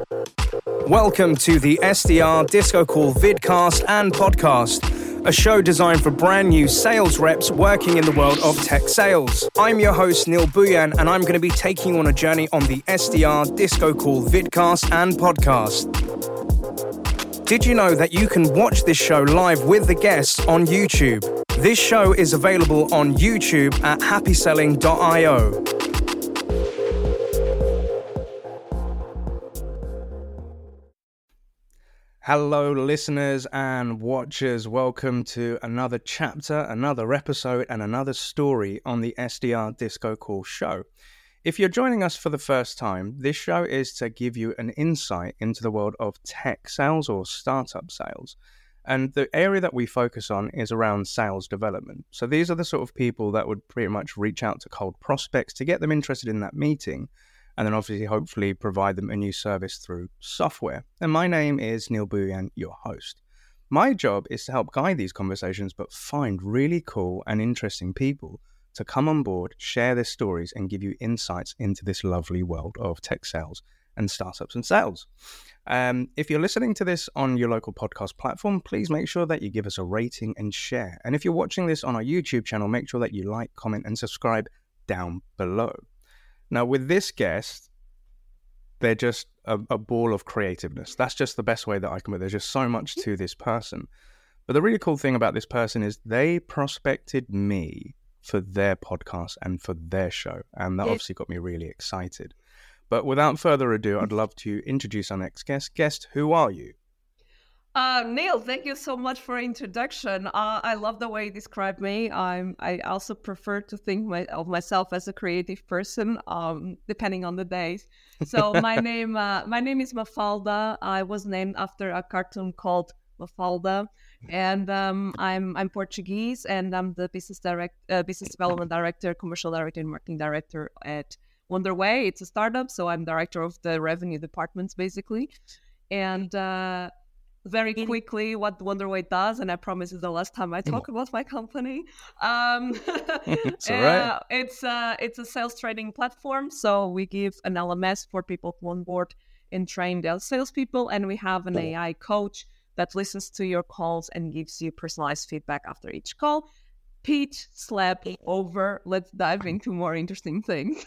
Welcome to the SDR Disco Call vidcast and podcast, a show designed for brand new sales reps working in the world of tech sales. I'm your host, Neil Buyan, and I'm going to be taking you on a journey on the SDR Disco Call vidcast and podcast. Did you know that you can watch this show live with the guests on YouTube? This show is available on YouTube at happyselling.io. Hello, listeners and watchers. Welcome to another chapter, another episode, and another story on the SDR Disco Call show. If you're joining us for the first time, this show is to give you an insight into the world of tech sales or startup sales. And the area that we focus on is around sales development. So these are the sort of people that would pretty much reach out to cold prospects to get them interested in that meeting, and then obviously hopefully provide them a new service through software. And my name is Neil Buyan, your host. My job is to help guide these conversations, but find really cool and interesting people to come on board, share their stories, and give you insights into this lovely world of tech sales and startups and sales. If you're listening to this on your local podcast platform, please make sure that you give us a rating and share. And if you're watching this on our YouTube channel, make sure that you like, comment, and subscribe down below. Now, with this guest, they're just a ball of creativeness. That's just the best way that I can put it. There's just so much to this person. But the really cool thing about this person is they prospected me for their podcast and for their show. And that obviously got me really excited. But without further ado, I'd love to introduce our next guest. Guest, who are you? Neil, thank you so much for introduction. I love the way you described me. I also prefer to think of myself as a creative person, depending on the days. So my name is Mafalda. I was named after a cartoon called Mafalda, and I'm Portuguese, and I'm the business development director, commercial director, and marketing director at Wonderway. It's a startup, so I'm director of the revenue departments, basically, and. Very quickly, what Wonderway does, and I promise it's the last time I talk about my company. It's all right. It's a sales training platform, so we give an LMS for people to onboard and train their salespeople, and we have an AI coach that listens to your calls and gives you personalized feedback after each call. Pitch, slap, over. Let's dive into more interesting things.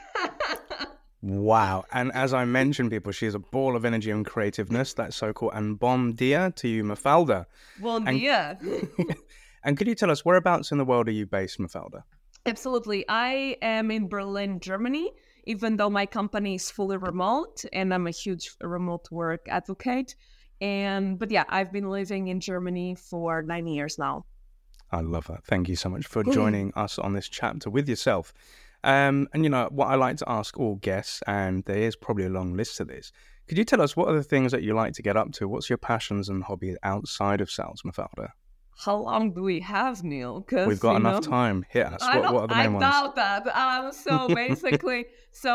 Wow. And as I mentioned, people, she's a ball of energy and creativeness. That's so cool. And bon dia to you, Mafalda. Bon dia. And could you tell us, whereabouts in the world are you based, Mafalda? Absolutely. I am in Berlin, Germany, even though my company is fully remote, and I'm a huge remote work advocate. But yeah, I've been living in Germany for 9 years now. I love that. Thank you so much for joining us on this chapter with yourself. And you know, what I like to ask all guests, and there is probably a long list to this, could you tell us what are the things that you like to get up to? What's your passions and hobbies outside of sales, Mafalda? How long do we have, Neil? We've got enough time. Hit us. What are the main ones? I doubt that. So basically,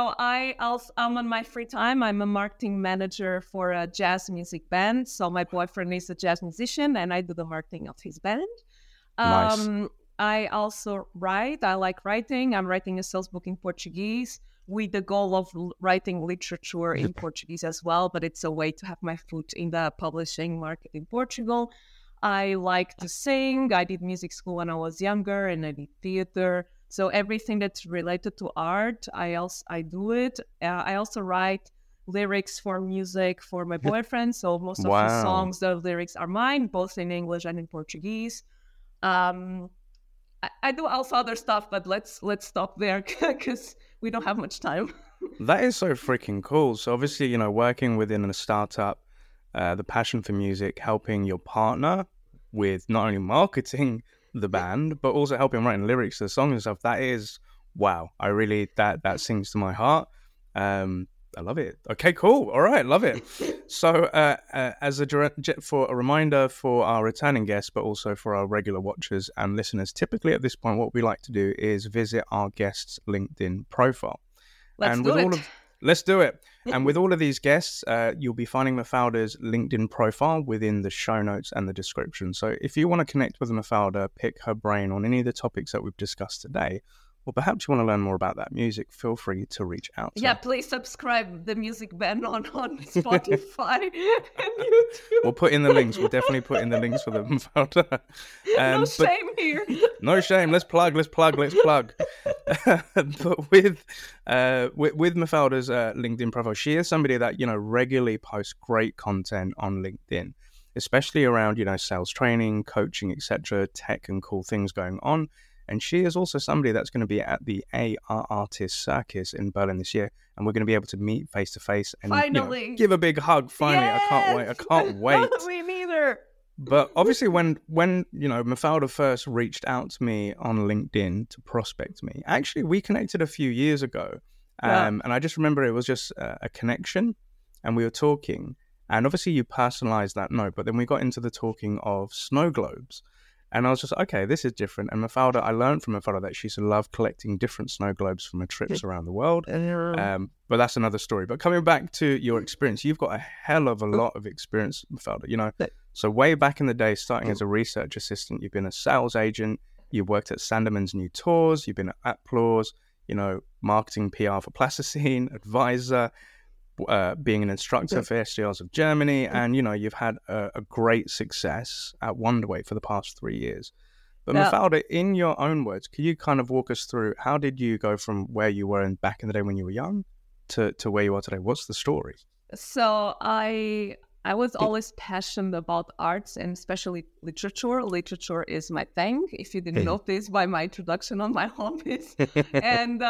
I'm on my free time. I'm a marketing manager for a jazz music band. So my boyfriend is a jazz musician, and I do the marketing of his band. Nice. I also write. I like writing. I'm writing a sales book in Portuguese with the goal of writing literature in Portuguese as well, but it's a way to have my foot in the publishing market in Portugal. I like to sing. I did music school when I was younger, and I did theater. So everything that's related to art, I do it. I also write lyrics for music for my boyfriend. So most of the songs, the lyrics are mine, both in English and in Portuguese. I do also other stuff, but let's stop there because we don't have much time. That is so freaking cool. So obviously, you know, working within a startup, the passion for music, helping your partner with not only marketing the band, but also helping writing lyrics to the song and stuff. That is, wow. I really, that sings to my heart. I love it. Okay, cool. All right, love it. So as for a reminder for our returning guests, but also for our regular watchers and listeners, typically at this point, what we like to do is visit our guest's LinkedIn profile. Let's do it. And with all of these guests, you'll be finding Mafalda's LinkedIn profile within the show notes and the description. So if you want to connect with Mafalda, pick her brain on any of the topics that we've discussed today, or perhaps you want to learn more about that music, feel free to reach out to Yeah, her. please subscribe the Music Band on Spotify and YouTube. We'll put in the links. We'll definitely put in the links for the Mafalda. No shame here. No shame. Let's plug. But with Mafalda's LinkedIn profile, she is somebody that, regularly posts great content on LinkedIn, especially around, sales training, coaching, etc., tech and cool things going on. And she is also somebody that's going to be at the AR Artist Circus in Berlin this year. And we're going to be able to meet face to face and finally give a big hug. Finally, yes! I can't wait. Me neither. But obviously when Mafalda first reached out to me on LinkedIn to prospect me, actually we connected a few years ago. And I just remember it was just a connection and we were talking. And obviously you personalized that note, but then we got into the talking of snow globes. And I was just, okay, this is different. And Mafalda, I learned from Mafalda that she used to love collecting different snow globes from her trips around the world. But that's another story. But coming back to your experience, you've got a hell of a lot of experience, Mafalda. So way back in the day, starting as a research assistant, you've been a sales agent, you've worked at Sandeman's New Tours, you've been at Applause, marketing PR for Plasticine, advisor, being an instructor for SDRs of Germany, and you've had a great success at Wonderway for the past 3 years. But Mafalda, in your own words, can you kind of walk us through how did you go from where you were back in the day when you were young to where you are today? What's the story? So I was always passionate about arts and especially literature. Literature is my thing, if you didn't notice by my introduction on my hobbies. And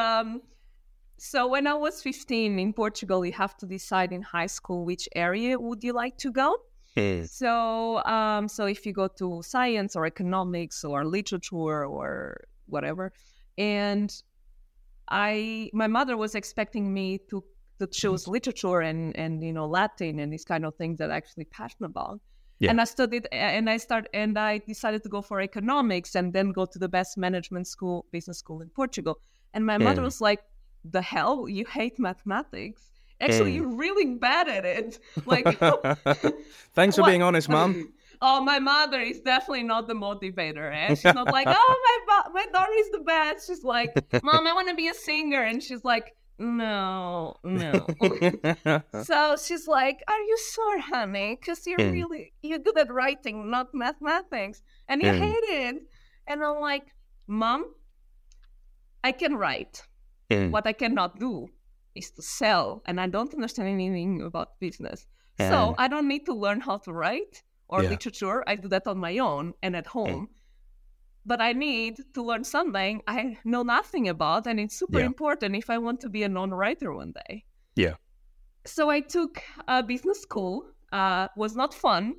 so when I was 15 in Portugal, you have to decide in high school which area would you like to go. So if you go to science or economics or literature or whatever, and my mother was expecting me to choose literature and Latin and these kind of things that I'm actually passionate about. Yeah. And I studied and I decided to go for economics and then go to the best management school, business school in Portugal. And my mother was like, the hell, you hate mathematics? Actually, you're really bad at it. Like, thanks for being honest, Mom. Oh, my mother is definitely not the motivator. Eh? She's not like, oh, my daughter is the best. She's like, Mom, I want to be a singer. And she's like, no. So she's like, are you sure, honey? Because you're good at writing, not mathematics. And you hate it. And I'm like, Mom, I can write. What I cannot do is to sell, and I don't understand anything about business. So I don't need to learn how to write or literature. I do that on my own and at home. But I need to learn something I know nothing about, and it's super important if I want to be a non-writer one day. Yeah. So I took a business school. Was not fun.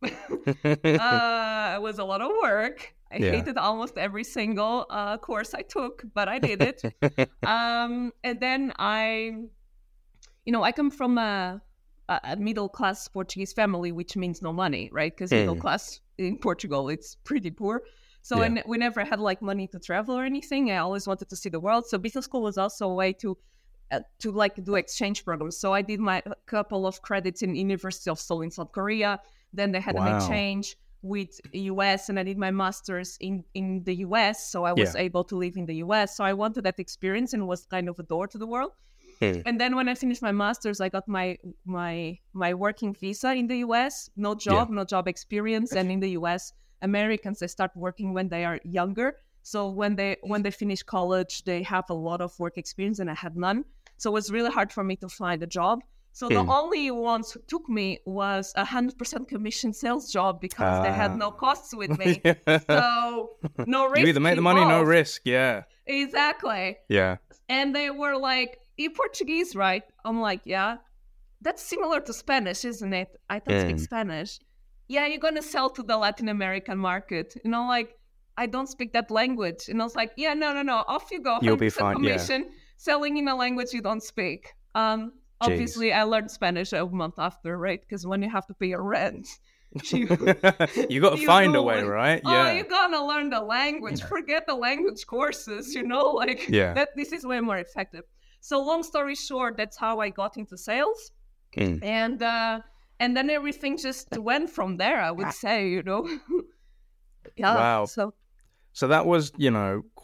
It was a lot of work. I hated almost every single course I took, but I did it. And then I come from a middle-class Portuguese family, which means no money, right? Because middle class in Portugal, it's pretty poor. So we never had like money to travel or anything. I always wanted to see the world. So business school was also a way to like do exchange programs. So I did my couple of credits in University of Seoul in South Korea. Then they had an exchange with US, and I did my master's in the US, so I was able to live in the US. So I wanted that experience and was kind of a door to the world. And then when I finished my master's, I got my working visa in the US. No job experience. And in the US, Americans, they start working when they are younger. So when they finish college, they have a lot of work experience, and I had none. So it was really hard for me to find a job. So the only ones who took me was 100% commission sales job because they had no costs with me. So no risk. You either make the money, no risk. Yeah. Exactly. Yeah. And they were like, you're Portuguese, right? I'm like, yeah. That's similar to Spanish, isn't it? I don't speak Spanish. Yeah, you're going to sell to the Latin American market. Like, I don't speak that language. And I was like, yeah, no. Off you go. You'll be fine. Commission, selling in a language you don't speak. Obviously, I learned Spanish a month after, right? Because when you have to pay your rent, you got to find a way, right? Yeah. You're going to learn the language. Forget the language courses, this is way more effective. So long story short, that's how I got into sales. And then everything just went from there, I would say, Wow. So that was,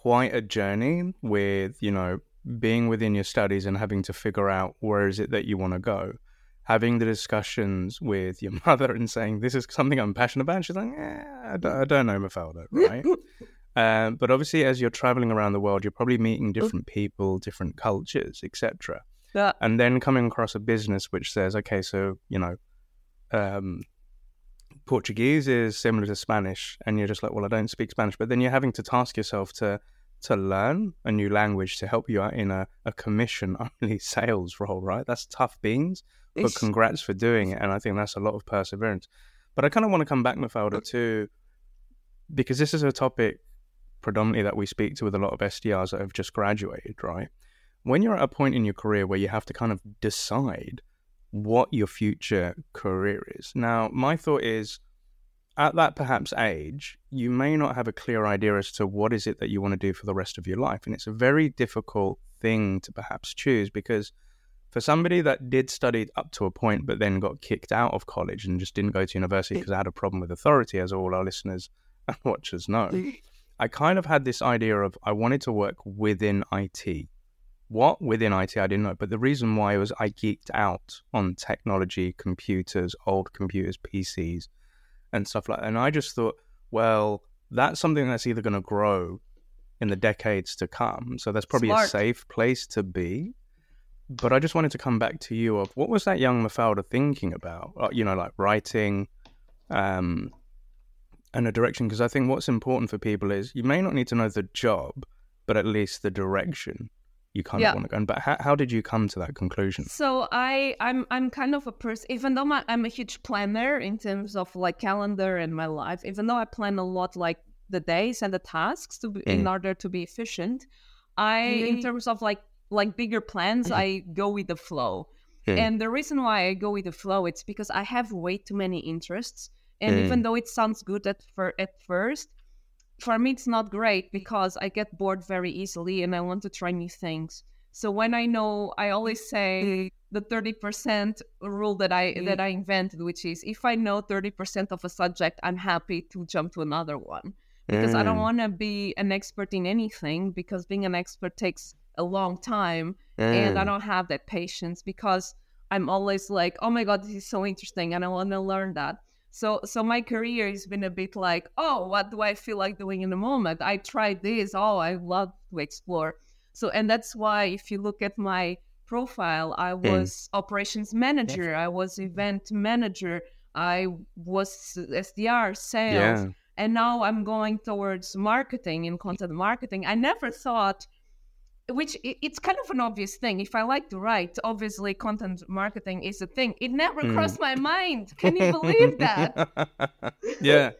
quite a journey with, being within your studies and having to figure out where is it that you want to go. Having the discussions with your mother and saying, this is something I'm passionate about. And she's like, I don't know, Mafalda, right? But obviously, as you're traveling around the world, you're probably meeting different people, different cultures, etc. Yeah. And then coming across a business which says, okay, so, Portuguese is similar to Spanish. And you're just like, well, I don't speak Spanish. But then you're having to task yourself to learn a new language to help you out in a commission-only sales role, right? That's tough beans. But congrats for doing it. And I think that's a lot of perseverance. But I kind of want to come back, Mafalda, to, because this is a topic predominantly that we speak to with a lot of SDRs that have just graduated, right? When you're at a point in your career where you have to kind of decide what your future career is. Now, my thought is, at that perhaps age, you may not have a clear idea as to what is it that you want to do for the rest of your life. And it's a very difficult thing to perhaps choose, because for somebody that did study up to a point but then got kicked out of college and just didn't go to university because I had a problem with authority, as all our listeners and watchers know, I kind of had this idea of I wanted to work within IT. What within IT, I didn't know. But the reason why was I geeked out on technology, computers, old computers, PCs, and stuff like that. And I just thought, well, that's something that's either going to grow in the decades to come. So that's probably a safe place to be. But I just wanted to come back to you of what was that young Mafalda thinking about, like writing and a direction? Because I think what's important for people is you may not need to know the job, but at least the direction you kind of want to go in. But how did you come to that conclusion? So I'm kind of a person, even though I'm a huge planner in terms of like calendar and my life, even though I plan a lot like the days and the tasks in order to be efficient, in terms of like bigger plans, I go with the flow. And the reason why I go with the flow, it's because I have way too many interests. And even though it sounds good at first, for me, it's not great because I get bored very easily and I want to try new things. So when I always say the 30% rule that I invented, which is if I know 30% of a subject, I'm happy to jump to another one. Because I don't want to be an expert in anything, because being an expert takes a long time and I don't have that patience, because I'm always like, oh my God, this is so interesting and I want to learn that. So my career has been a bit like, oh, what do I feel like doing in the moment? I tried this. Oh, I love to explore. So, and that's why if you look at my profile, I was operations manager. I was event manager. I was SDR, sales. Yeah. And now I'm going towards marketing and content marketing. I never thought, which it's kind of an obvious thing. If I like to write, obviously content marketing is a thing. It never crossed my mind. Can you believe that? Yeah.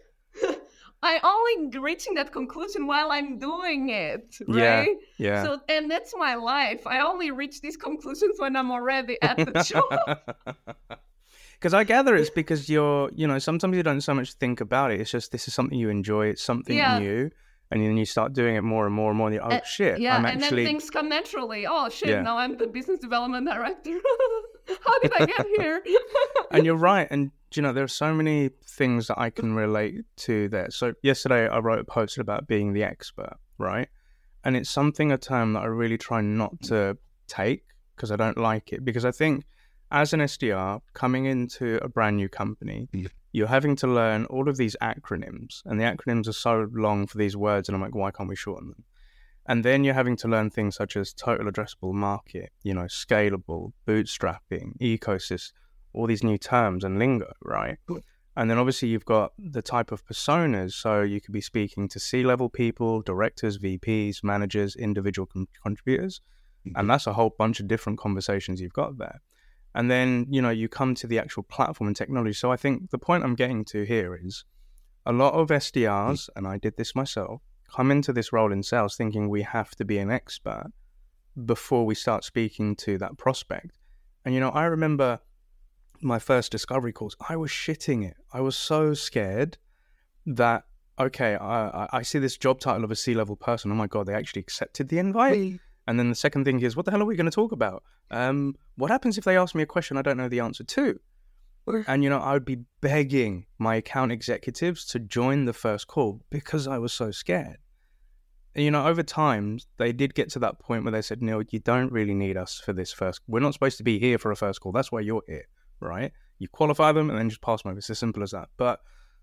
I only reaching that conclusion while I'm doing it, right? Yeah. So, and that's my life. I only reach these conclusions when I'm already at the job. Because I gather it's because you're, sometimes you don't so much think about it. It's just, this is something you enjoy. It's something new. And then you start doing it more and more and more. And you're, oh, shit. Yeah, and then things come naturally. Oh, shit, now I'm the business development director. How did I get here? And you're right. And, there are so many things that I can relate to there. So yesterday I wrote a post about being the expert, right? And it's a term that I really try not to take because I don't like it. Because I think as an SDR, coming into a brand new company, you're having to learn all of these acronyms, and the acronyms are so long for these words, and I'm like, why can't we shorten them? And then you're having to learn things such as total addressable market, scalable, bootstrapping, ecosystem, all these new terms and lingo, right? And then obviously you've got the type of personas, so you could be speaking to C-level people, directors, VPs, managers, individual contributors, and that's a whole bunch of different conversations you've got there. And then, you come to the actual platform and technology. So I think the point I'm getting to here is a lot of SDRs, and I did this myself, come into this role in sales thinking we have to be an expert before we start speaking to that prospect. And, I remember my first discovery calls, I was shitting it. I was so scared that, okay, I see this job title of a C-level person. Oh my God, they actually accepted the invite. And then the second thing is, what the hell are we going to talk about? What happens if they ask me a question I don't know the answer to? And, I would be begging my account executives to join the first call because I was so scared. over time, they did get to that point where they said, Neil, you don't really need us for this first. We're not supposed to be here for a first call. That's why you're here, right? You qualify them and then just pass them over. It's as simple as that. But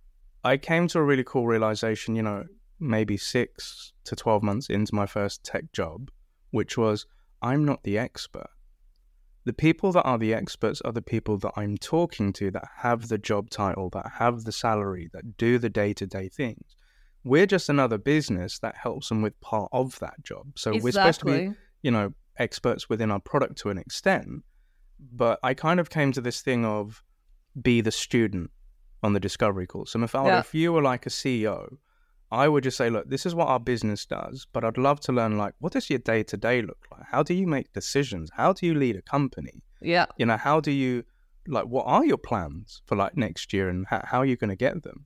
I came to a really cool realization, maybe 6 to 12 months into my first tech job, which was I'm not the expert. The people that are the experts are the people that I'm talking to that have the job title, that have the salary, that do the day-to-day things. We're just another business that helps them with part of that job. So We're supposed to be, experts within our product to an extent. But I kind of came to this thing of be the student on the discovery call. So Mafalda, if you were like a CEO, I would just say, look, this is what our business does, but I'd love to learn, like, what does your day-to-day look like? How do you make decisions? How do you lead a company? Yeah. How do you, like, what are your plans for, like, next year and how are you going to get them?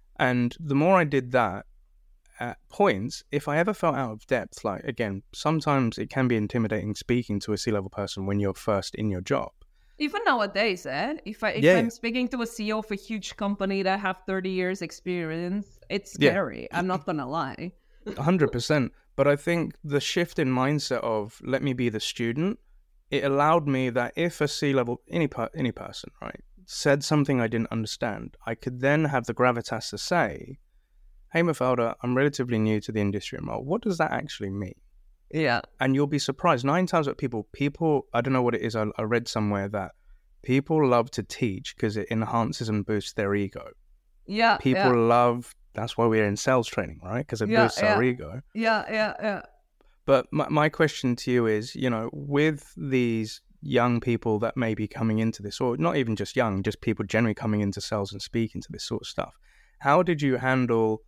And the more I did that, at points, if I ever felt out of depth, like, again, sometimes it can be intimidating speaking to a C-level person when you're first in your job. Even nowadays, if I'm speaking to a CEO of a huge company that have 30 years experience, it's scary. Yeah. I'm not going to lie. 100%. But I think the shift in mindset of let me be the student, it allowed me that if a C-level, any person, right, said something I didn't understand, I could then have the gravitas to say, hey, Mafalda, I'm relatively new to the industry. What does that actually mean? Yeah. And you'll be surprised. 9 times what people, I don't know what it is. I read somewhere that people love to teach because it enhances and boosts their ego. Yeah. People love, that's why we're in sales training, right? Because it boosts our ego. Yeah. But my question to you is, with these young people that may be coming into this, or not even just young, just people generally coming into sales and speaking to this sort of stuff, how did you handle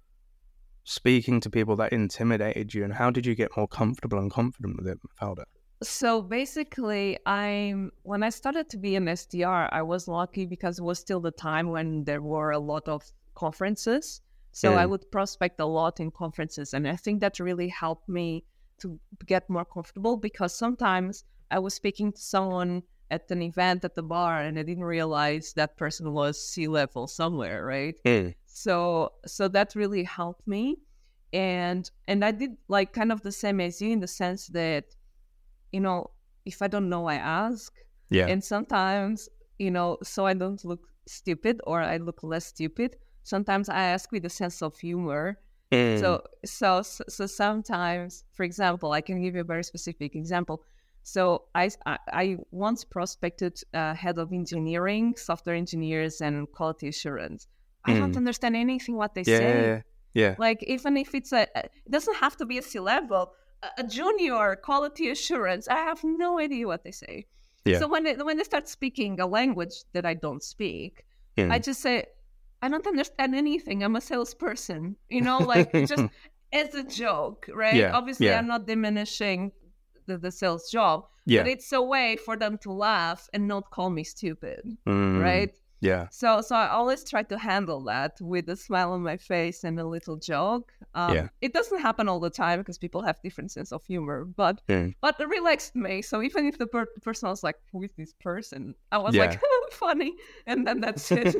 speaking to people that intimidated you, and how did you get more comfortable and confident with it, Mafalda? So basically, when I started to be an SDR, I was lucky because it was still the time when there were a lot of conferences. So I would prospect a lot in conferences, and I think that really helped me to get more comfortable, because sometimes I was speaking to someone at an event at the bar and I didn't realize that person was C-level somewhere, right? So that really helped me. And I did like kind of the same as you in the sense that, if I don't know, I ask. Yeah. And sometimes, so I don't look stupid or I look less stupid, sometimes I ask with a sense of humor. So sometimes, for example, I can give you a very specific example. So I once prospected head of engineering, software engineers, and quality assurance. I don't understand anything what they say. Yeah. Like, even if it's it doesn't have to be a C-level, a junior quality assurance, I have no idea what they say. Yeah. So when they start speaking a language that I don't speak, I just say, I don't understand anything. I'm a salesperson, like just as a joke, right? Yeah. Obviously, I'm not diminishing the sales job, but it's a way for them to laugh and not call me stupid, right? Yeah. So I always try to handle that with a smile on my face and a little joke. It doesn't happen all the time because people have different sense of humor, but it relaxed me. So even if the person was like, who is this person? I was like, funny. And then that's it.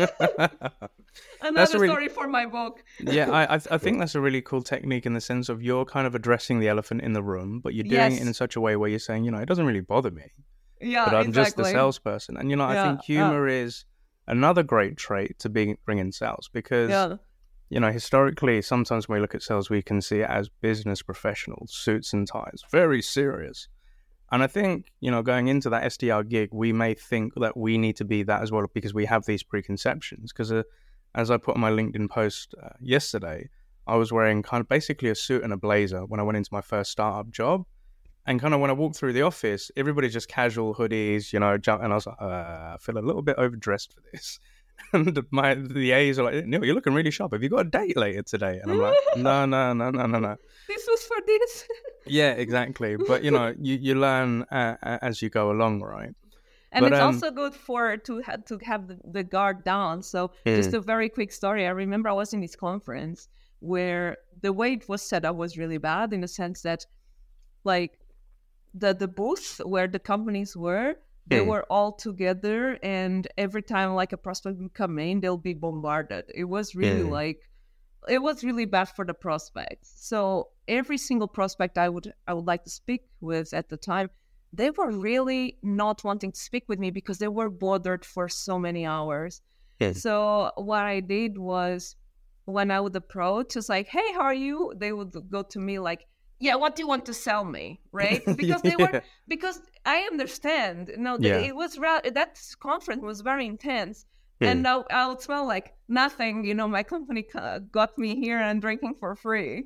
Another story for my book. I think that's a really cool technique in the sense of you're kind of addressing the elephant in the room, but you're doing it in such a way where you're saying, it doesn't really bother me. Yeah, but I'm just the salesperson. And, I think humor is another great trait to bring in sales because, historically, sometimes when we look at sales, we can see it as business professionals, suits and ties, very serious. And I think, going into that SDR gig, we may think that we need to be that as well because we have these preconceptions. Because as I put on my LinkedIn post yesterday, I was wearing kind of basically a suit and a blazer when I went into my first startup job. And kind of when I walked through the office, everybody's just casual hoodies, and I was like, I feel a little bit overdressed for this. And the A's are like, Neil, you're looking really sharp. Have you got a date later today? And I'm like, no. This was for this. Yeah, exactly. But, you learn as you go along, right? And it's also good to have the guard down. So just a very quick story. I remember I was in this conference where the way it was set up was really bad in the sense that, like, the booth where the companies were, they were all together, and every time like a prospect would come in, they'll be bombarded. It was really like it was really bad for the prospects. So every single prospect I would like to speak with at the time, they were really not wanting to speak with me because they were bothered for so many hours. Yes. So what I did was, when I would approach, it's like, hey, how are you? They would go to me like, yeah, what do you want to sell me? Right? Because because I understand. It was that conference was very intense. And I would smell like nothing. My company got me here and drinking for free.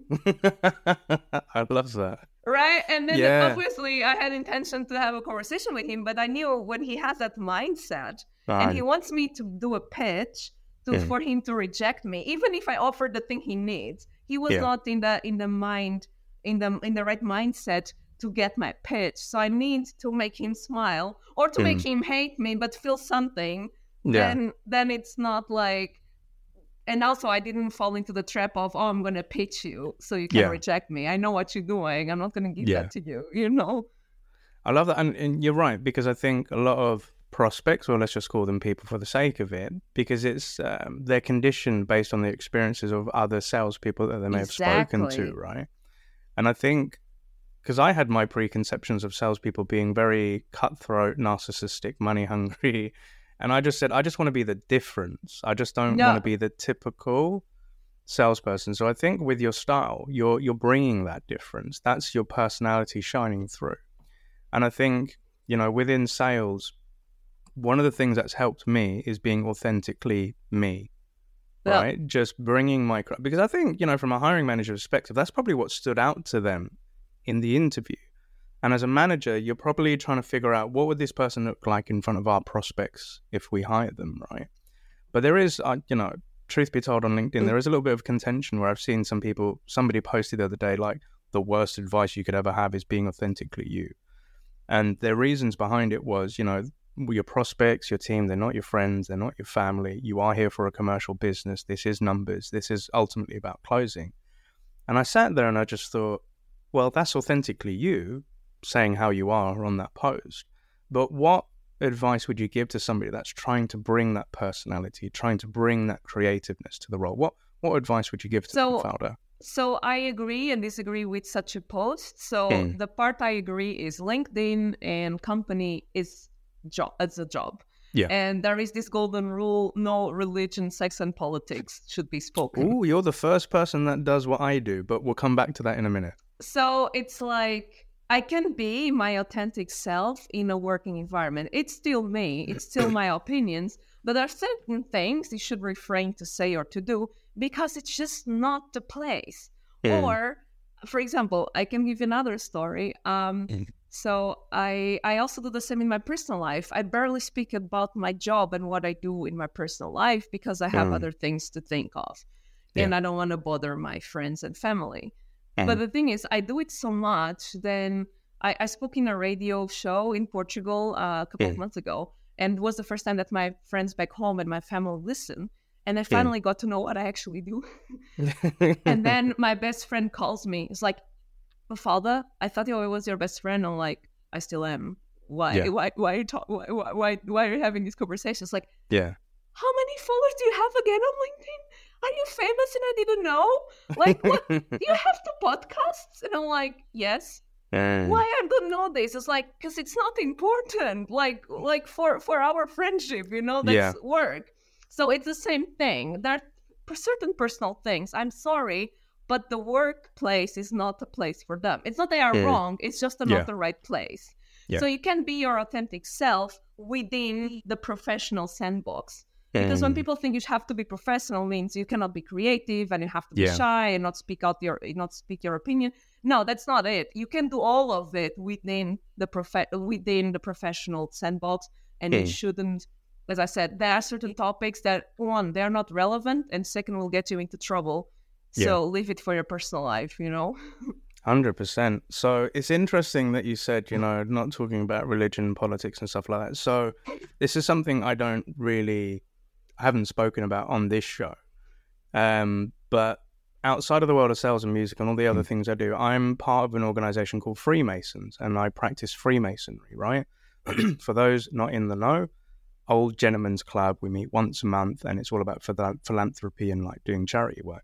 I love that. Right? And then obviously I had intention to have a conversation with him, but I knew when he has that mindset and he wants me to do a pitch for him to reject me, even if I offered the thing he needs, he was not in the right mindset to get my pitch. So I need to make him smile or to make him hate me, but feel something. Then it's not like, and also I didn't fall into the trap of, I'm going to pitch you so you can reject me. I know what you're doing. I'm not going to give that to you, I love that. And you're right, because I think a lot of prospects, or let's just call them people for the sake of it, because it's they're conditioned based on the experiences of other salespeople that they may have spoken to, right? And I think, because I had my preconceptions of salespeople being very cutthroat, narcissistic, money hungry, and I just said, I just want to be the difference. I just don't want to be the typical salesperson. So I think with your style, you're bringing that difference. That's your personality shining through. And I think, within sales, one of the things that's helped me is being authentically me, right? Just bringing because I think, from a hiring manager perspective, that's probably what stood out to them in the interview. And as a manager, you're probably trying to figure out, what would this person look like in front of our prospects if we hire them, right? But there is, truth be told, on LinkedIn, there is a little bit of contention where I've seen somebody posted the other day, like, the worst advice you could ever have is being authentically you. And their reasons behind it was, your prospects, your team, they're not your friends, they're not your family. You are here for a commercial business. This is numbers. This is ultimately about closing. And I sat there and I just thought, well, that's authentically you saying how you are on that post. But what advice would you give to somebody that's trying to bring that personality, trying to bring that creativeness to the role? What advice would you give to the founder? So I agree and disagree with such a post. So the part I agree is LinkedIn and company is a job. Yeah. And there is this golden rule: no religion, sex, and politics should be spoken. Ooh, you're the first person that does what I do, but we'll come back to that in a minute. So it's like, I can be my authentic self in a working environment. It's still me. It's still my opinions. But there are certain things you should refrain to say or to do because it's just not the place. Or, for example, I can give you another story. So I also do the same in my personal life. I barely speak about my job and what I do in my personal life because I have other things to think of. And I don't want to bother my friends and family. But the thing is, I do it so much. Then I spoke in a radio show in Portugal a couple of months ago. And it was the first time that my friends back home and my family listened. And I finally got to know what I actually do. And then my best friend calls me. It's like, Mafalda, I thought I was your best friend. I'm like, I still am. Why are you having these conversations? Like, how many followers do you have again on LinkedIn? Are you famous and I didn't know? Like, what? Do you have the podcasts? And I'm like, yes. Why I don't know this? It's like, because it's not important. Like for our friendship, that's work. So it's the same thing. There are certain personal things. I'm sorry, but the workplace is not a place for them. It's not they are wrong. It's just not the right place. So you can be your authentic self within the professional sandbox. Because when people think you have to be professional, means you cannot be creative and you have to be shy and not speak your opinion. No, that's not it. You can do all of it within the professional sandbox, and you shouldn't. As I said, there are certain topics that, one, they're not relevant, and second, will get you into trouble. So leave it for your personal life, 100%. So it's interesting that you said, not talking about religion, politics and stuff like that. So this is something I haven't spoken about on this show. But outside of the world of sales and music and all the other things I do, I'm part of an organization called Freemasons, and I practice Freemasonry, right? For those not in the know, old gentlemen's club. We meet once a month and it's all about philanthropy and like doing charity work.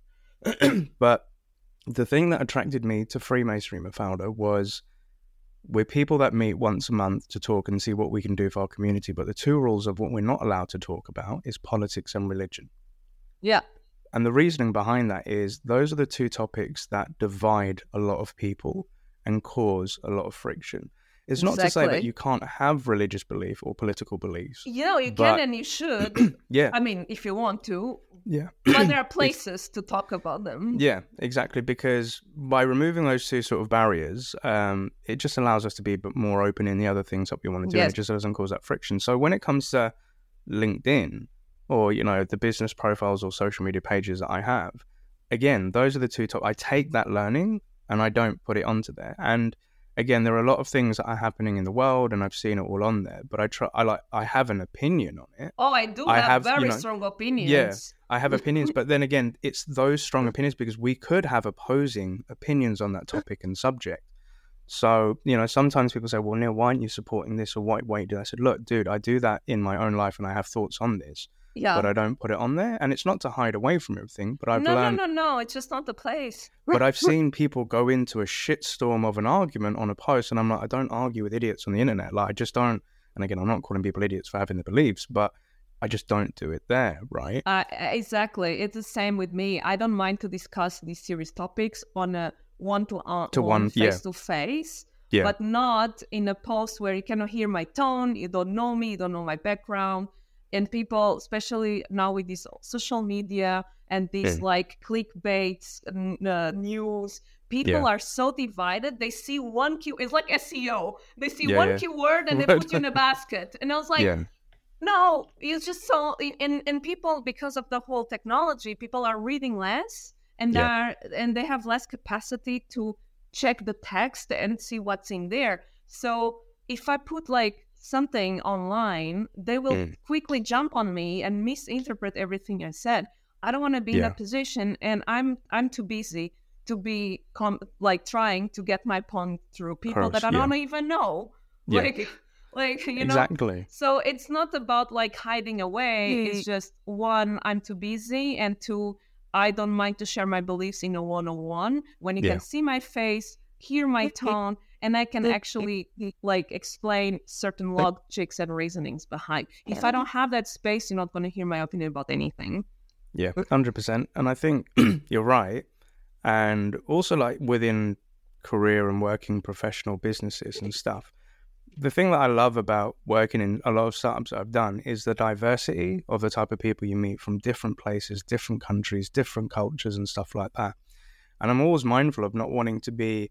But the thing that attracted me to Freemasonry, Mafalda, was we're people that meet once a month to talk and see what we can do for our community. But the two rules of what we're not allowed to talk about is politics and religion. Yeah. And the reasoning behind that is those are the two topics that divide a lot of people and cause a lot of friction. It's not to say that you can't have religious belief or political beliefs. You can and you should. Yeah. I mean, if you want to. Yeah. But there are places to talk about them. Yeah, exactly. Because by removing those two sort of barriers, it just allows us to be a bit more open in the other things that we want to do. Yes. And it just doesn't cause that friction. So when it comes to LinkedIn or, the business profiles or social media pages that I have, again, those are the two top. I take that learning and I don't put it onto there. And again, there are a lot of things that are happening in the world, and I've seen it all on there. But I have an opinion on it. Oh, I do have very strong opinions. Yeah, I have opinions. But then again, it's those strong opinions because we could have opposing opinions on that topic and subject. So, sometimes people say, well, Neil, why aren't you supporting this, or why you do that? I said, look, dude, I do that in my own life and I have thoughts on this. Yeah. But I don't put it on there. And it's not to hide away from everything, but I've learned... No, it's just not the place. But I've seen people go into a shitstorm of an argument on a post, and I'm like, I don't argue with idiots on the internet. Like, I just don't... And again, I'm not calling people idiots for having the beliefs, but I just don't do it there, right? Exactly. It's the same with me. I don't mind to discuss these serious topics on a one-to-one, face-to-face. Yeah. But not in a post where you cannot hear my tone, you don't know me, you don't know my background. And people, especially now with this social media and this like clickbait news, people are so divided. They see one it's like SEO. They see one keyword and they put you in a basket. And I was like, no, it's just so. And people, because of the whole technology, people are reading less and they have less capacity to check the text and see what's in there. So if I put like something online, they will quickly jump on me and misinterpret everything I said. I don't want to be in that position, and I'm too busy to be trying to get my point through people that I don't even know. Exactly. So it's not about like hiding away. It's just one, I'm too busy, and two, I don't mind to share my beliefs in a one-on-one when you can see my face, hear my tone, and I can actually explain certain logics and reasonings behind. If I don't have that space, you're not going to hear my opinion about anything. Yeah, 100%. And I think you're right. And also like within career and working professional businesses and stuff, the thing that I love about working in a lot of startups that I've done is the diversity of the type of people you meet from different places, different countries, different cultures and stuff like that. And I'm always mindful of not wanting to be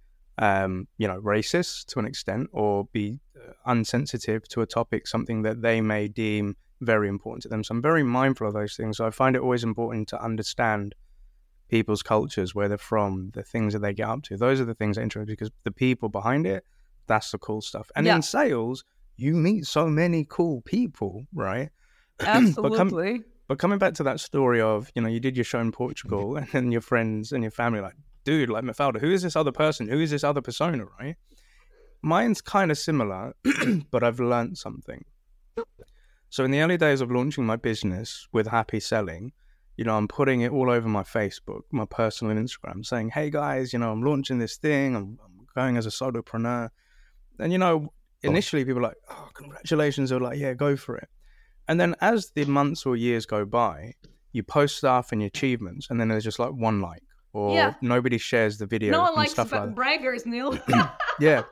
racist to an extent, or be unsensitive to a topic, something that they may deem very important to them. So I'm very mindful of those things. So I find it always important to understand people's cultures, where they're from, the things that they get up to. Those are the things that interest me, because the people behind it, that's the cool stuff. And in sales, you meet so many cool people, right? Absolutely. But coming back to that story of, you did your show in Portugal and then your friends and your family like, dude, like Mafalda, who is this other person? Who is this other persona, right? Mine's kind of similar, but I've learned something. So in the early days of launching my business with Happy Selling, I'm putting it all over my Facebook, my personal Instagram, saying, hey guys, I'm launching this thing. I'm going as a solopreneur. And, initially people are like, oh, congratulations. They're like, yeah, go for it. And then as the months or years go by, you post stuff and your achievements, and then there's just like one like, or nobody shares the video. No one and likes stuff like braggers, Neil. Yeah.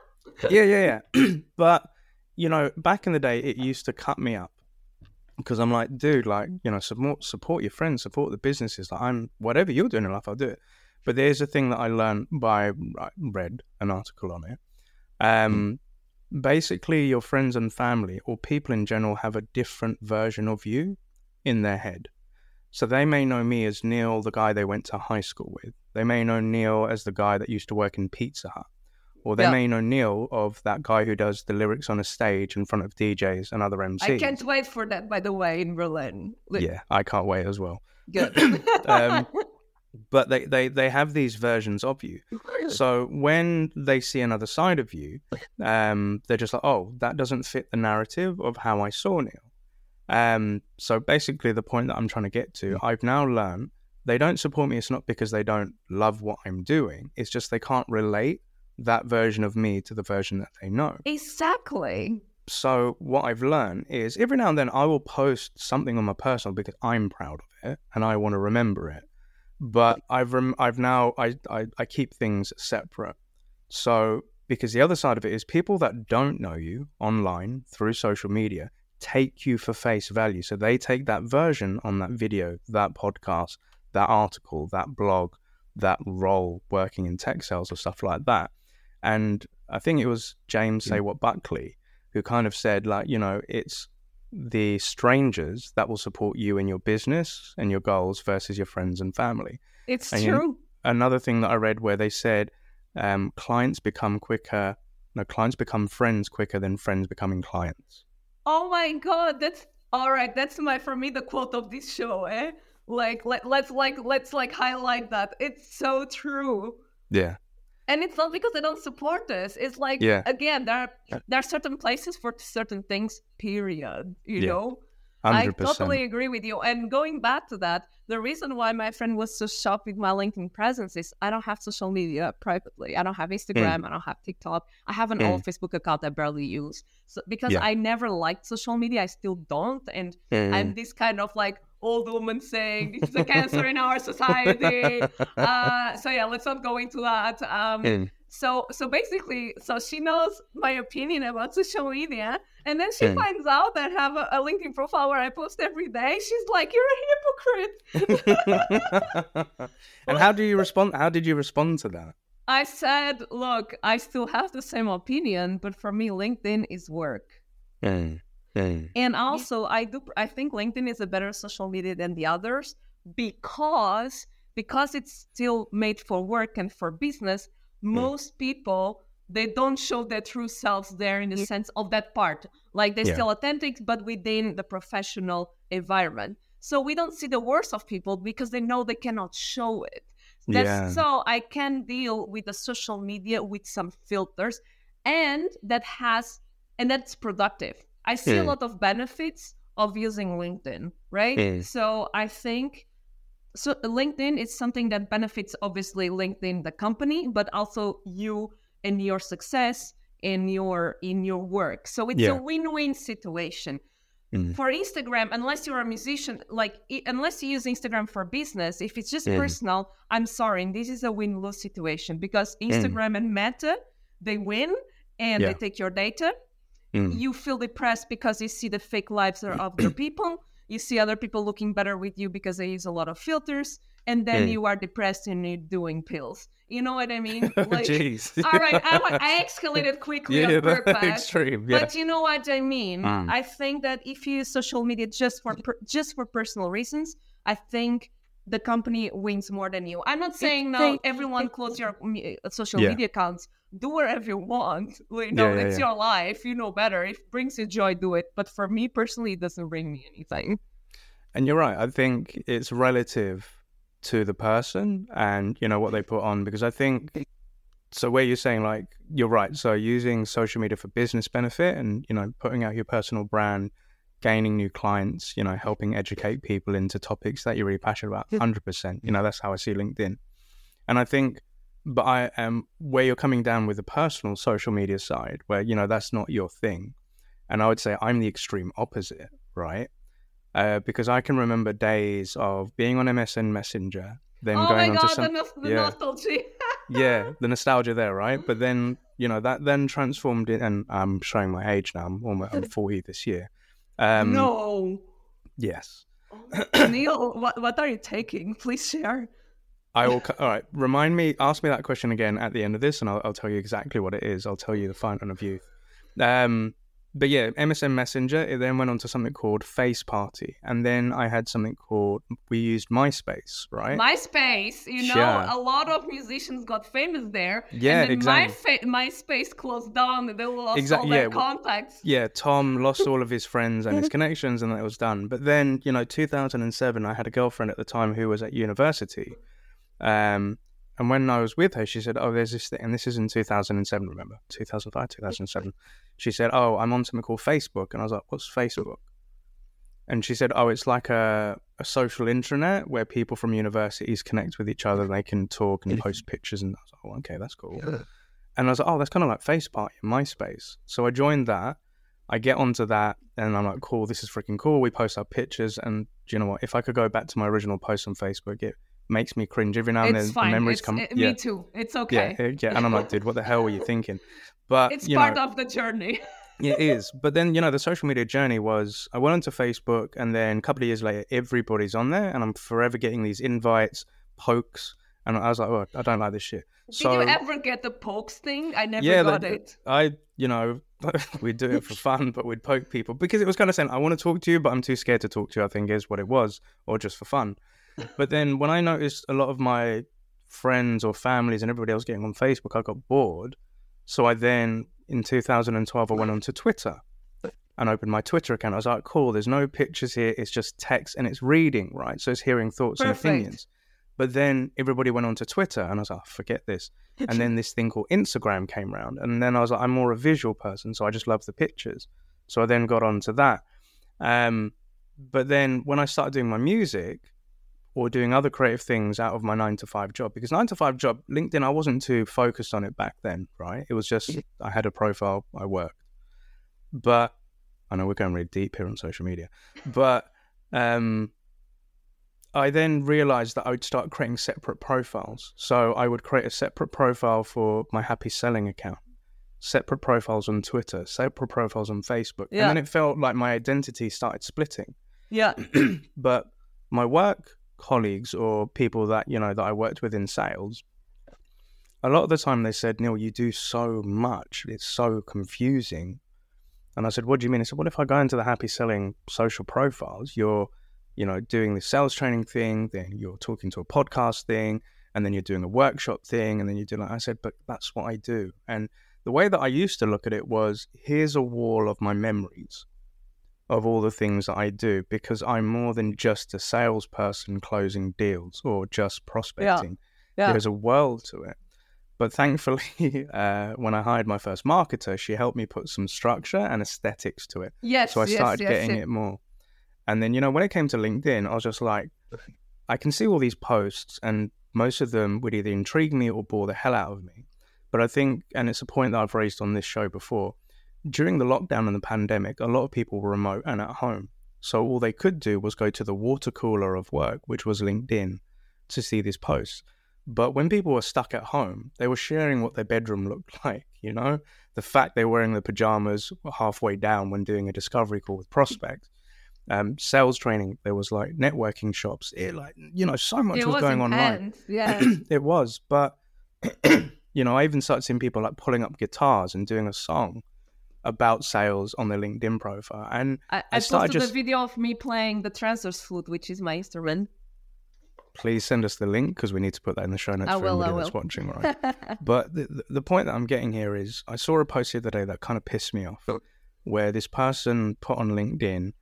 But, back in the day, it used to cut me up, because I'm like, dude, support your friends, support the businesses. Like, whatever you're doing in life, I'll do it. But there's a thing that I learned I read an article on it. Basically, your friends and family, or people in general, have a different version of you in their head. So they may know me as Neil, the guy they went to high school with. They may know Neil as the guy that used to work in Pizza Hut. Or they may know Neil of that guy who does the lyrics on a stage in front of DJs and other MCs. I can't wait for that, by the way, in Berlin. Yeah, I can't wait as well. Good. But they have these versions of you. So when they see another side of you, they're just like, oh, that doesn't fit the narrative of how I saw Neil. So basically the point that I'm trying to get to, I've now learned they don't support me, it's not because they don't love what I'm doing. It's just they can't relate that version of me to the version that they know. Exactly. So what I've learned is every now and then I will post something on my personal because I'm proud of it and I want to remember it. But I keep things separate. So because the other side of it is people that don't know you online through social media take you for face value. So they take that version on that video, that podcast, that article, that blog, that role working in tech sales or stuff like that. And I think it was James Saywat Buckley who kind of said, like, you know, it's the strangers that will support you in your business and your goals versus your friends and family. It's and true. Another thing that I read where they said clients become friends quicker than friends becoming clients. Oh my God, that's all right. That's for me the quote of this show. Let's highlight that. It's so true. Yeah. And it's not because they don't support us. It's like, again, there are certain places for certain things, period. You know? 100%. I totally agree with you. And going back to that, the reason why my friend was so shocked with my LinkedIn presence is I don't have social media privately. I don't have Instagram. I don't have TikTok. I have an old Facebook account I barely use. So because I never liked social media, I still don't. And I'm this kind of like old woman saying this is a cancer in our society. Let's not go into that. So basically, she knows my opinion about social media, and then she finds out that I have a LinkedIn profile where I post every day. She's like, "You're a hypocrite." And how did you respond to that? I said, "Look, I still have the same opinion, but for me, LinkedIn is work." And also, I think LinkedIn is a better social media than the others because it's still made for work and for business. Most people, they don't show their true selves there in the sense of that part. Like they're still authentic, but within the professional environment. So we don't see the worst of people because they know they cannot show it. So I can deal with the social media with some filters, and that's productive. I see a lot of benefits of using LinkedIn, right? So I think LinkedIn is something that benefits, obviously, LinkedIn, the company, but also you and your success in your work. So it's a win-win situation. For Instagram, unless you're a musician, unless you use Instagram for business, if it's just personal, I'm sorry, and this is a win-lose situation because Instagram and Meta, they win and they take your data. You feel depressed because you see the fake lives of other people. You see other people looking better with you because they use a lot of filters, and then you are depressed and you're doing pills. You know what I mean? Like, jeez. All right, I escalated quickly on purpose. Extreme, But you know what I mean? I think that if you use social media just for personal reasons, I think the company wins more than you. I'm not saying everyone close your social media accounts. Do whatever you want. It's your life. You know better. If it brings you joy, do it. But for me personally, it doesn't bring me anything. And you're right. I think it's relative to the person and, what they put on. Because I think, so where you're saying, like, you're right. So using social media for business benefit and, putting out your personal brand, gaining new clients, helping educate people into topics that you're really passionate about, 100%. That's how I see LinkedIn. And I think, but I am where you're coming down with the personal social media side, where, that's not your thing. And I would say I'm the extreme opposite, right? Because I can remember days of being on MSN Messenger, then going on to some... the nostalgia. The nostalgia there, right? But then, that then transformed it, and I'm showing my age now, I'm 40 this year. No. Yes. Neil, what are you taking? Please share. I will. All right. Ask me that question again at the end of this, and I'll tell you exactly what it is. I'll tell you the fountain of youth. But yeah, MSN Messenger, it then went on to something called Face Party. And then I had something called, we used MySpace, right? MySpace, a lot of musicians got famous there. Yeah, and then exactly. MySpace closed down and they lost all their contacts. Yeah, Tom lost all of his friends and his connections, and that was done. But then, 2007, I had a girlfriend at the time who was at university. And when I was with her, she said, oh, there's this thing, and this is in 2007, remember? 2005, 2007. She said, oh, I'm on something called Facebook. And I was like, what's Facebook? And she said, oh, it's like a social intranet where people from universities connect with each other. They can talk and post pictures. And I was like, oh, okay, that's cool. Yeah. And I was like, oh, that's kind of like Face Party in MySpace. So I joined that. I get onto that and I'm like, cool, this is freaking cool. We post our pictures. And do you know what? If I could go back to my original post on Facebook, it makes me cringe every now and then. Fine. Memories come. Me too. It's okay. Yeah. And I'm like, dude, what the hell were you thinking? But it's part of the journey. It is. But then, the social media journey was, I went onto Facebook and then a couple of years later, everybody's on there and I'm forever getting these invites, pokes. And I was like, oh, I don't like this shit. Did you ever get the pokes thing? I never got it. We'd do it for fun, but we'd poke people because it was kind of saying, I want to talk to you, but I'm too scared to talk to you, I think is what it was, or just for fun. But then when I noticed a lot of my friends or families and everybody else getting on Facebook, I got bored. So I then, in 2012, I went onto Twitter and opened my Twitter account. I was like, cool, there's no pictures here. It's just text and it's reading, right? So it's hearing thoughts and opinions. But then everybody went onto Twitter and I was like, forget this. And then this thing called Instagram came around. And then I was like, I'm more a visual person, so I just love the pictures. So I then got onto that. But then when I started doing my music or doing other creative things out of my 9-to-5 job, because 9-to-5 job, LinkedIn, I wasn't too focused on it back then, right? It was just, I had a profile, I worked. But I know we're going really deep here on social media. But I then realized that I would start creating separate profiles. So I would create a separate profile for my Happy Selling account, separate profiles on Twitter, separate profiles on Facebook. Yeah. And then it felt like my identity started splitting. Yeah. But my work colleagues or people that, that I worked with in sales, a lot of the time they said, Neil, you do so much. It's so confusing. And I said, what do you mean? I said, well, if I go into the Happy Selling social profiles, you're doing the sales training thing, then you're talking to a podcast thing, and then you're doing a workshop thing, and then you do I said, but that's what I do. And the way that I used to look at it was, here's a wall of my memories of all the things that I do, because I'm more than just a salesperson closing deals or just prospecting. Yeah. There's a world to it. But thankfully, when I hired my first marketer, she helped me put some structure and aesthetics to it. Yes, so I started getting it more. And then, when it came to LinkedIn, I was just like, I can see all these posts and most of them would either intrigue me or bore the hell out of me. But I think, and it's a point that I've raised on this show before, during the lockdown and the pandemic, a lot of people were remote and at home. So all they could do was go to the water cooler of work, which was LinkedIn, to see these posts. But when people were stuck at home, they were sharing what their bedroom looked like, the fact they were wearing the pajamas halfway down when doing a discovery call with prospects. Sales training, there was like networking shops. So much was going on. Right? Yeah, it was. But I even started seeing people like pulling up guitars and doing a song about sales on their LinkedIn profile. And I posted a video of me playing the transverse flute, which is my instrument. Please send us the link because we need to put that in the show notes for anybody that's watching, right? But the point that I'm getting here is, I saw a post the other day that kind of pissed me off, where this person put on LinkedIn.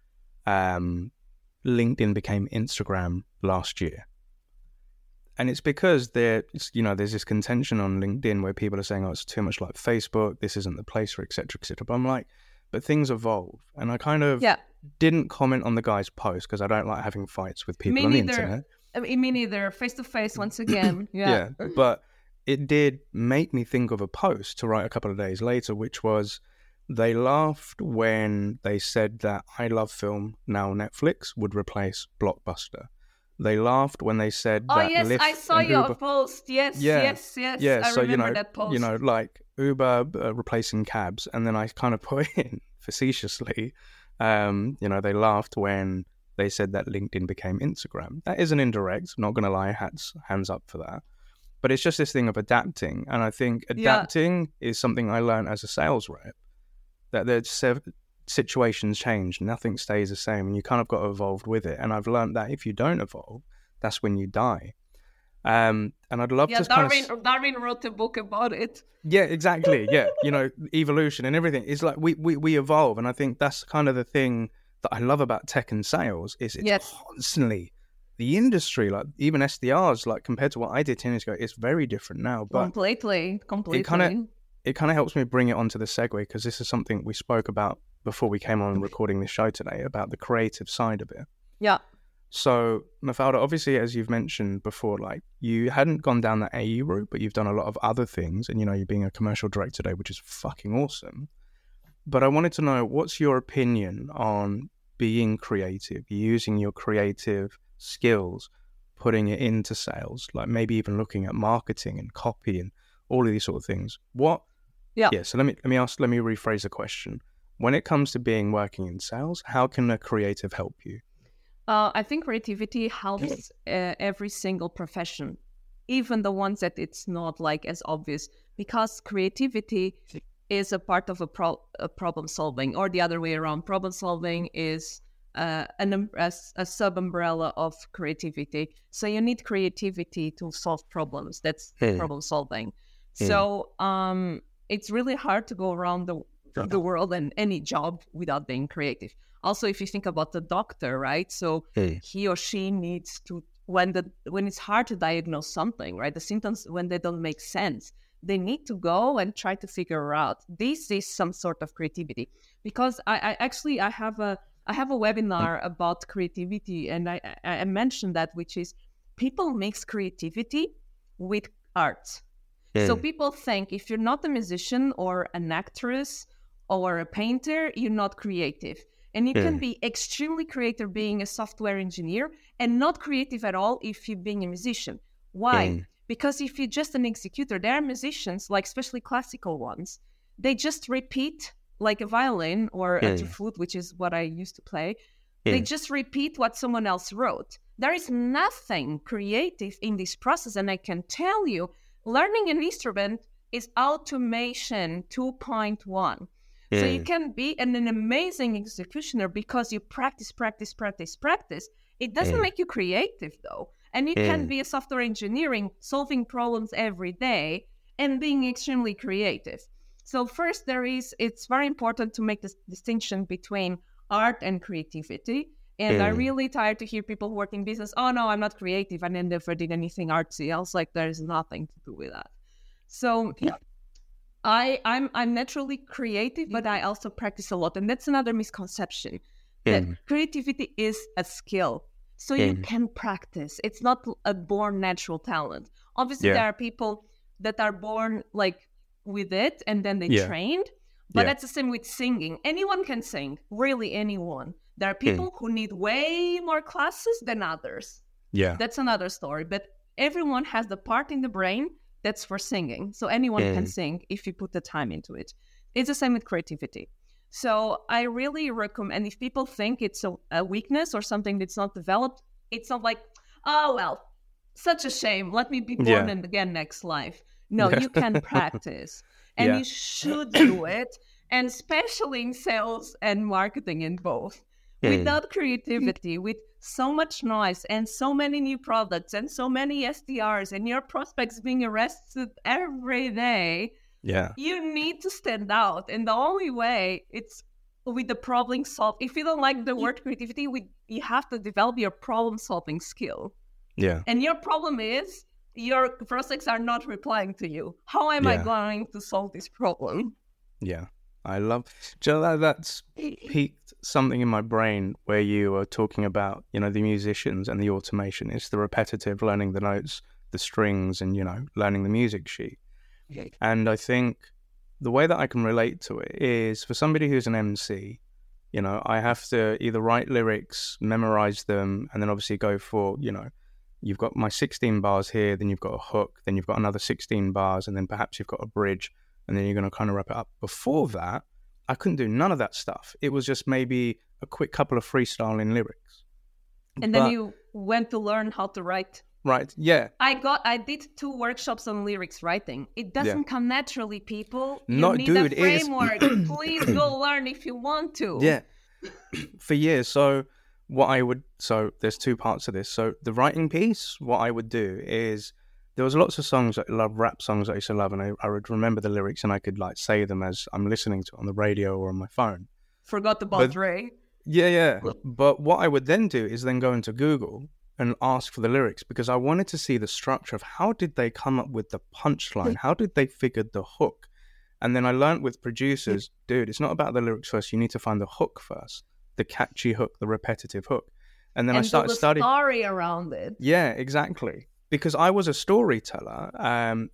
LinkedIn became Instagram last year. And it's because there's this contention on LinkedIn where people are saying, oh, it's too much like Facebook, this isn't the place for et cetera, et cetera. But I'm like, but things evolve. And I kind of didn't comment on the guy's post because I don't like having fights with people on the internet. Me neither. Face-to-face once again. Yeah. But it did make me think of a post to write a couple of days later, which was, they laughed when they said that I Love Film, now Netflix, would replace Blockbuster. They laughed when they said that Lyft I saw your post. Yes. Yeah, I remember that post. Like Uber replacing cabs. And then I kind of put in, facetiously, they laughed when they said that LinkedIn became Instagram. That isn't indirect, I'm not going to lie, hands up for that. But it's just this thing of adapting. And I think adapting is something I learned as a sales rep. That the situations change, nothing stays the same, and you kind of got evolved with it. And I've learned that if you don't evolve, that's when you die. And I'd love to. Darwin wrote a book about it. Yeah, exactly. Yeah, evolution and everything. It's like we evolve, and I think that's kind of the thing that I love about tech and sales is it's constantly the industry, like even SDRs, like compared to what I did 10 years ago, it's very different now. But completely. It kind of helps me bring it onto the segue because this is something we spoke about before we came on recording this show today about the creative side of it. Yeah. So, Mafalda, obviously, as you've mentioned before, like you hadn't gone down the AE route, but you've done a lot of other things. And, you're being a commercial director today, which is fucking awesome. But I wanted to know, what's your opinion on being creative, using your creative skills, putting it into sales, like maybe even looking at marketing and copy and all of these sort of things? So let me rephrase the question. When it comes to working in sales, how can a creative help you? I think creativity helps every single profession, even the ones that it's not like as obvious, because creativity is a part of a problem solving, or the other way around. Problem solving is a sub-umbrella of creativity. So you need creativity to solve problems. That's problem solving. So it's really hard to go around the world and any job without being creative. Also, if you think about the doctor, right? So he or she needs to, when it's hard to diagnose something, right? The symptoms, when they don't make sense, they need to go and try to figure out. This is some sort of creativity. Because I have a webinar about creativity, and I mentioned that, which is people mix creativity with art. So people think if you're not a musician or an actress or a painter, you're not creative. And you can be extremely creative being a software engineer and not creative at all if you're being a musician. Why? Because if you're just an executor, there are musicians, like especially classical ones, they just repeat like a violin or a flute, which is what I used to play. They just repeat what someone else wrote. There is nothing creative in this process. And I can tell you, learning an instrument is automation 2.1. So you can be an amazing executioner because you practice. It doesn't make you creative, though. And you can be a software engineering, solving problems every day and being extremely creative. So first, it's very important to make this distinction between art and creativity. And I'm really tired to hear people who work in business, oh, no, I'm not creative. I never did anything artsy. I was like, there's nothing to do with that. So I'm naturally creative, but I also practice a lot. And that's another misconception, that creativity is a skill. So you can practice. It's not a born natural talent. Obviously, there are people that are born like with it and then they trained. But that's the same with singing. Anyone can sing, really anyone. There are people who need way more classes than others. Yeah. That's another story. But everyone has the part in the brain that's for singing. So anyone can sing if you put the time into it. It's the same with creativity. So I really recommend, if people think it's a weakness or something that's not developed, it's not like, oh, well, such a shame. Let me be born again next life. No, you can practice. And you should do it. And especially in sales and marketing in both. Without creativity, with so much noise and so many new products and so many SDRs and your prospects being arrested every day, you need to stand out. And the only way it's with the problem solve. If you don't like the word creativity, you have to develop your problem solving skill. Yeah. And your problem is your prospects are not replying to you. How am I going to solve this problem? Yeah. I love, that's piqued something in my brain where you are talking about, the musicians and the automation. It's the repetitive, learning the notes, the strings, and, learning the music sheet. And I think the way that I can relate to it is for somebody who's an MC, I have to either write lyrics, memorize them, and then obviously go for, you've got my 16 bars here, then you've got a hook, then you've got another 16 bars, and then perhaps you've got a bridge. And then you're going to kind of wrap it up. Before that, I couldn't do none of that stuff. It was just maybe a quick couple of freestyling lyrics. And then you went to learn how to write. Right, yeah. I did 2 workshops on lyrics writing. It doesn't come naturally, people. You need a framework. Please go learn if you want to. Yeah. For years. So there's 2 parts to this. So the writing piece, what I would do is, there was lots of songs that I love, rap songs that I used to love, and I would remember the lyrics and I could say them as I'm listening to it on the radio or on my phone. Forgot about Dre. Yeah. But what I would then do is then go into Google and ask for the lyrics because I wanted to see the structure of how did they come up with the punchline? How did they figure the hook? And then I learned with producers, dude, it's not about the lyrics first. You need to find the hook first, the catchy hook, the repetitive hook. And then I started studying the story around it. Yeah, exactly. Because I was a storyteller, and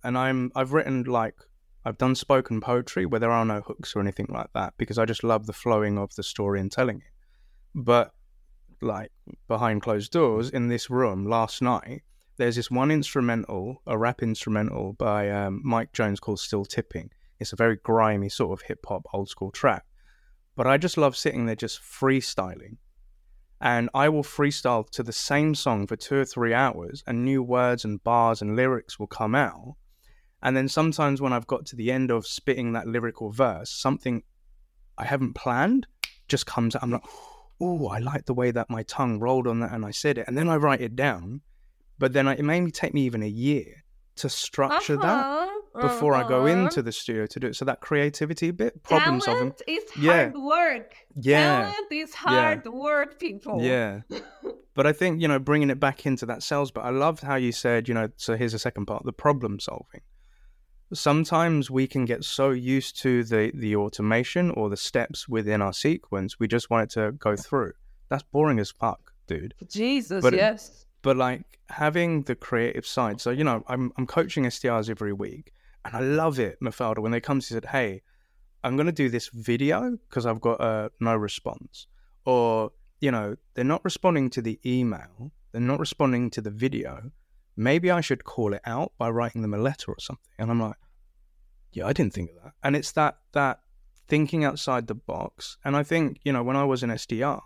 I've done spoken poetry where there are no hooks or anything like that, because I just love the flowing of the story and telling it. But like behind closed doors in this room last night, there's this one instrumental, a rap instrumental by Mike Jones called Still Tipping. It's a very grimy sort of hip hop, old school track. But I just love sitting there just freestyling. And I will freestyle to the same song for 2 or 3 hours, and new words and bars and lyrics will come out. And then sometimes when I've got to the end of spitting that lyrical verse, something I haven't planned just comes out. I'm like, oh, I like the way that my tongue rolled on that and I said it. And then I write it down. But then it may take me even a year to structure that before I go into the studio to do it. So that creativity bit, problem solving. Talent is hard work. Yeah. Talent is hard work, people. Yeah. But I think, bringing it back into that sales, but I loved how you said, so here's the second part, the problem solving. Sometimes we can get so used to the automation or the steps within our sequence, we just want it to go through. That's boring as fuck, dude. Jesus, but yes. But like having the creative side. So, I'm coaching SDRs every week, and I love it, Mafalda, when they come to said, hey, I'm going to do this video because I've got no response. Or, they're not responding to the email. They're not responding to the video. Maybe I should call it out by writing them a letter or something. And I'm like, yeah, I didn't think of that. And it's that thinking outside the box. And I think, when I was an SDR,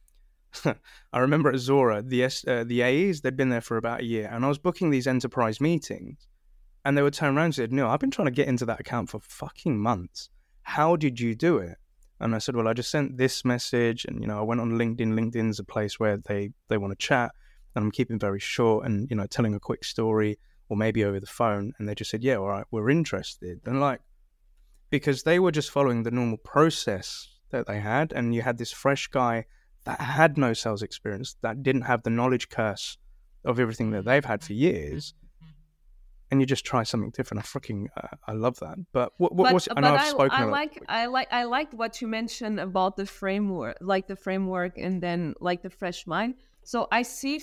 I remember at Zora, the AEs, they'd been there for about a year, and I was booking these enterprise meetings, and they would turn around and say, no, I've been trying to get into that account for fucking months. How did you do it? And I said, well, I just sent this message, and, I went on LinkedIn. LinkedIn's a place where they want to chat, and I'm keeping very short and, telling a quick story or maybe over the phone. And they just said, yeah, all right, we're interested. And because they were just following the normal process that they had, and you had this fresh guy that had no sales experience, that didn't have the knowledge curse of everything that they've had for years, and you just try something different. I love that. But I liked what you mentioned about the framework, and then the fresh mind. So I see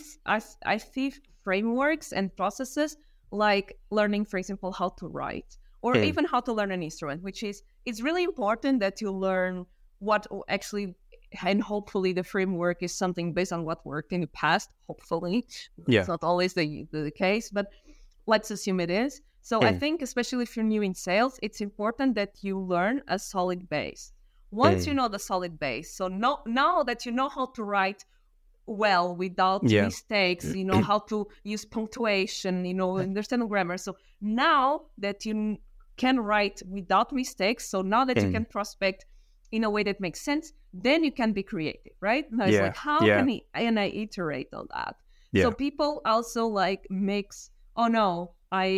frameworks and processes like learning, for example, how to write, or even how to learn an instrument, which is, it's really important that you learn what actually. And hopefully the framework is something based on what worked in the past. Hopefully, it's not always the case, but let's assume it is. So I think, especially if you're new in sales, it's important that you learn a solid base. Once you know the solid base, so now that you know how to write well without mistakes, how to use punctuation, understand grammar. So now that you can write without mistakes, so now that you can prospect in a way that makes sense, then you can be creative, right? Now it's how can I iterate on that? Yeah. So people also mix, oh no,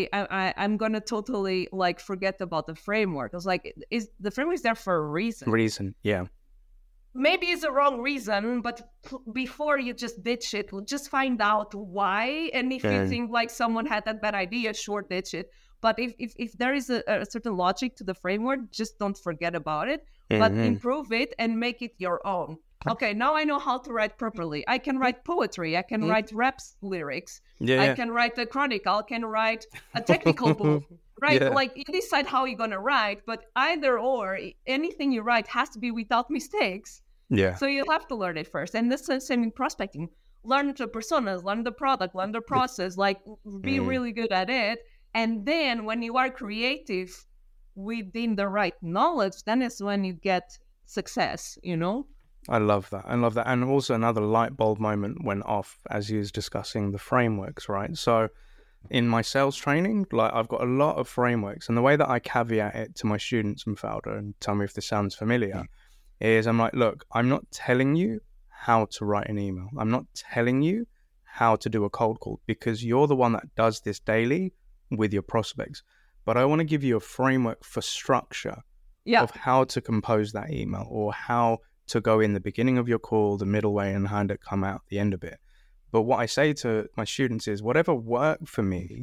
I'm gonna totally forget about the framework. I was like, is the framework is there for a reason? Yeah. Maybe it's the wrong reason, but before you just ditch it, just find out why. And if you think someone had that bad idea, sure, ditch it. But if there is a certain logic to the framework, just don't forget about it, but improve it and make it your own. Okay, now I know how to write properly. I can write poetry. I can write rap lyrics. I can write a chronicle. I can write a technical book. Right? You decide how you're going to write, but either or, anything you write has to be without mistakes. Yeah. So you have to learn it first. And this is the same in prospecting. Learn the personas, learn the product, learn the process, be really good at it. And then when you are creative within the right knowledge, then is when you get success, I love that. And also another light bulb moment went off as you was discussing the frameworks, right? So in my sales training, I've got a lot of frameworks, and the way that I caveat it to my students, Mafalda, and tell me if this sounds familiar, is I'm like, look, I'm not telling you how to write an email. I'm not telling you how to do a cold call, because you're the one that does this daily with your prospects. But I want to give you a framework for structure of how to compose that email, or how to go in the beginning of your call, the middle way, and come out the end of it. But what I say to my students is, whatever worked for me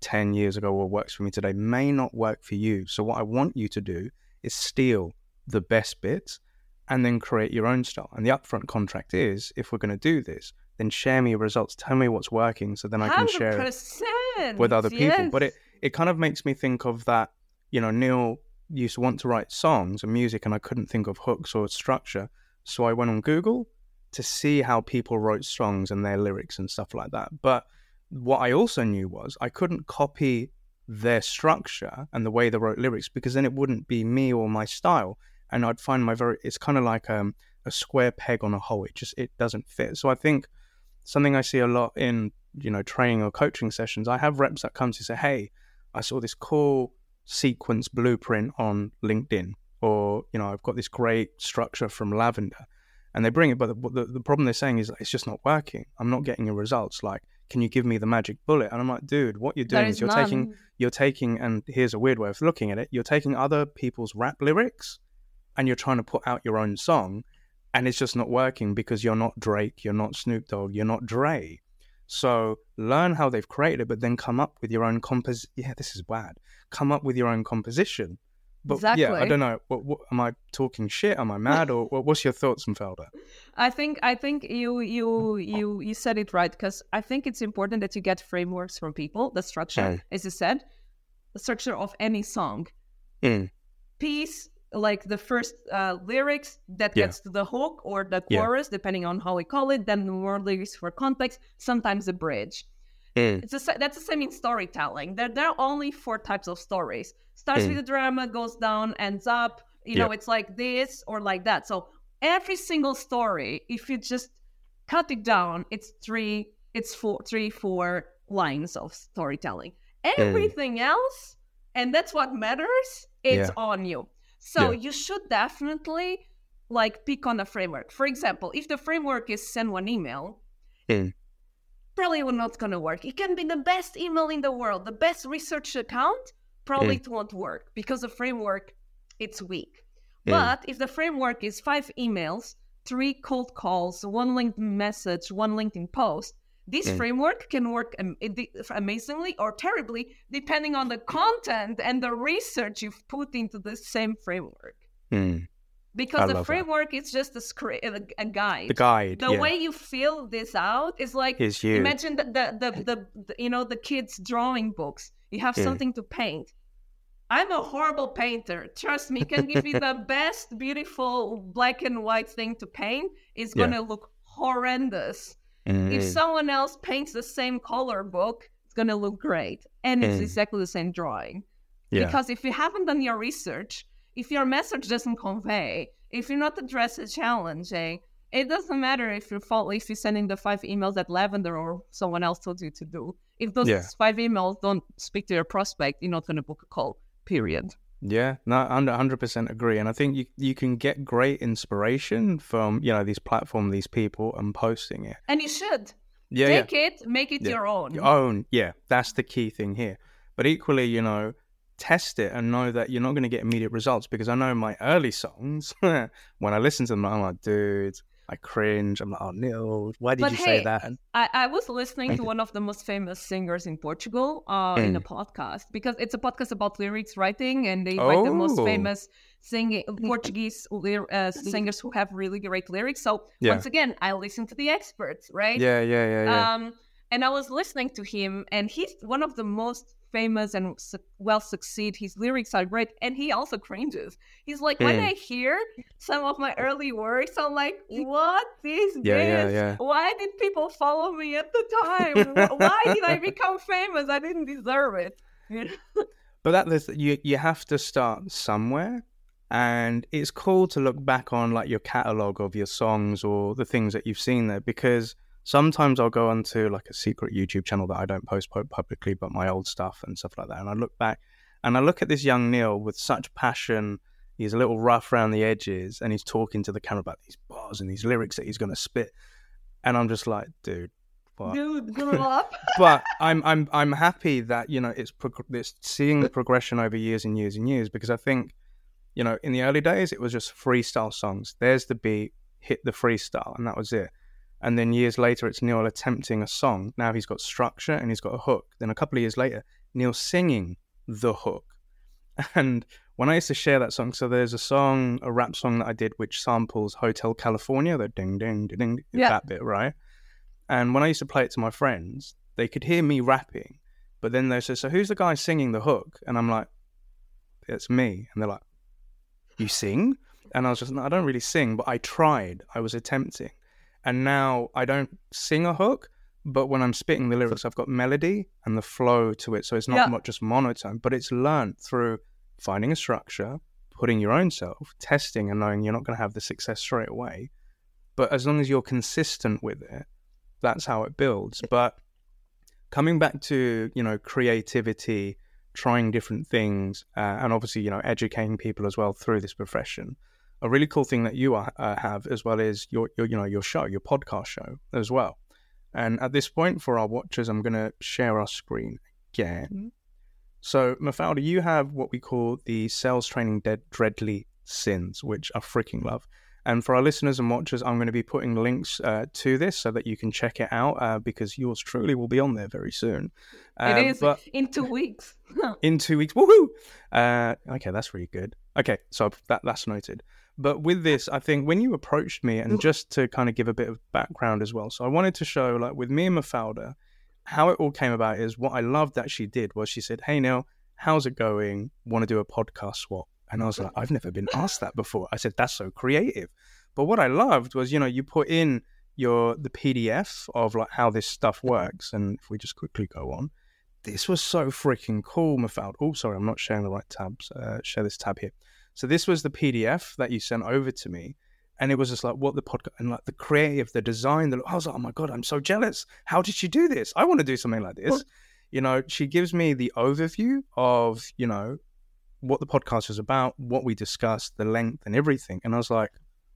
10 years ago or works for me today may not work for you. So what I want you to do is steal the best bits and then create your own style. And the upfront contract is, if we're going to do this, then share me your results, tell me what's working, so then I can share it with other people. But it kind of makes me think of that, Neil used to want to write songs and music, and I couldn't think of hooks or structure. So I went on Google to see how people wrote songs and their lyrics and stuff like that. But what I also knew was I couldn't copy their structure and the way they wrote lyrics, because then it wouldn't be me or my style. And I'd find it's kind of like a square peg on a hole. It doesn't fit. So I think something I see a lot in, training or coaching sessions, I have reps that come to say, hey, I saw this cool sequence blueprint on LinkedIn, or, I've got this great structure from Lavender, and they bring it. But the problem they're saying is it's just not working. I'm not getting your results. Like, can you give me the magic bullet? And I'm like, dude, what you're doing is you're taking, and here's a weird way of looking at it. You're taking other people's rap lyrics and you're trying to put out your own song, and it's just not working because you're not Drake, you're not Snoop Dogg, you're not Dre. So learn how they've created it, but then come up with your own this is bad. Come up with your own composition. But exactly. Yeah, I don't know. What am I talking shit? Am I mad? Or what's your thoughts, Mfelder? I think you said it right, because I think it's important that you get frameworks from people. The structure, as you said, the structure of any song. Piece, like the first lyrics that gets to the hook or the chorus, depending on how we call it, then more lyrics for context, sometimes a bridge. That's the same in storytelling. There are only 4 types of stories. Starts with a drama, goes down, ends up, it's like this or like that. So every single story, if you just cut it down, it's 4 lines of storytelling. Everything else, and that's what matters, it's on you. So you should definitely pick on a framework. For example, if the framework is send one email, probably not going to work. It can be the best email in the world, the best research account, probably it won't work because the framework, it's weak. But if the framework is 5 emails, 3 cold calls, 1 LinkedIn message, 1 LinkedIn post, this framework can work amazingly or terribly, depending on the content and the research you've put into the same framework. Because the framework is just a guide. The guide. The way you fill this out is like, imagine the kids' drawing books. You have something to paint. I'm a horrible painter. Trust me, can give me the best, beautiful black and white thing to paint. It's going to look horrendous. If someone else paints the same color book, it's going to look great. And it's exactly the same drawing. Because if you haven't done your research, if your message doesn't convey, if you're not addressing a challenge, it doesn't matter if you're sending the 5 emails that Lavender or someone else told you to do. If those 5 emails don't speak to your prospect, you're not going to book a call, period. Yeah, no, 100% agree. And I think you can get great inspiration from, these platforms, these people, and posting it. And you should. Take it, make it your own. Your own, that's the key thing here. But equally, test it and know that you're not going to get immediate results, because I know my early songs, when I listen to them, I'm like, dude, I cringe. I'm like, oh, Neil, why did you say that? I was listening to one of the most famous singers in Portugal in a podcast, because it's a podcast about lyrics writing, and they invite the most famous Portuguese singers who have really great lyrics. So once again, I listen to the experts, right? Yeah. And I was listening to him, and he's one of the most famous and well succeed. His lyrics are great, and he also cringes. He's like, when I hear some of my early works, I'm like, what is this? Why did people follow me at the time? Why did I become famous? I didn't deserve it. But you have to start somewhere, and it's cool to look back on like your catalog of your songs or the things that you've seen there, because sometimes I'll go onto like a secret YouTube channel that I don't post publicly, but my old stuff and stuff like that. And I look back and I look at this young Neil with such passion. He's a little rough around the edges, and he's talking to the camera about these bars and these lyrics that he's going to spit. And I'm just like, dude, what? Dude, grow up. But I'm happy that, it's seeing the progression over years and years and years, because I think, in the early days, it was just freestyle songs. There's the beat, hit the freestyle, and that was it. And then years later, it's Neil attempting a song. Now he's got structure and he's got a hook. Then a couple of years later, Neil singing the hook. And when I used to share that song, so there's a rap song that I did which samples Hotel California, the ding, ding, ding, ding, that bit, right? And when I used to play it to my friends, they could hear me rapping, but then they say, so who's the guy singing the hook? And I'm like, it's me. And they're like, you sing? And I was just, no, I don't really sing, but I tried. I was attempting. And now I don't sing a hook, but when I'm spitting the lyrics, I've got melody and the flow to it. So it's not just monotone, but it's learned through finding a structure, putting your own self, testing and knowing you're not going to have the success straight away. But as long as you're consistent with it, that's how it builds. But coming back to, creativity, trying different things, and obviously, educating people as well through this profession. A really cool thing that you have as well is your show, your podcast show as well. And at this point, for our watchers, I'm going to share our screen again. So, Mafalda, you have what we call the Sales Training Deadly Sins, which I freaking love. And for our listeners and watchers, I'm going to be putting links to this so that you can check it out because yours truly will be on there very soon. It is in 2 weeks. In 2 weeks. Woohoo! Okay, that's really good. Okay, so that's noted. But with this, I think when you approached me, and just to kind of give a bit of background as well, so I wanted to show, like with me and Mafalda, how it all came about is what I loved that she did was she said, hey, Neil, how's it going? Want to do a podcast swap? And I was like, I've never been asked that before. I said, that's so creative. But what I loved was, you put in the PDF of like how this stuff works. And if we just quickly go on, this was so freaking cool, Mafalda. Oh, sorry, I'm not sharing the right tabs. Share this tab here. So this was the PDF that you sent over to me. And it was just like, what the podcast, and like the creative, the design, I was like, oh my God, I'm so jealous. How did she do this? I want to do something like this. She gives me the overview of, what the podcast is about, what we discussed, the length and everything. And I was like,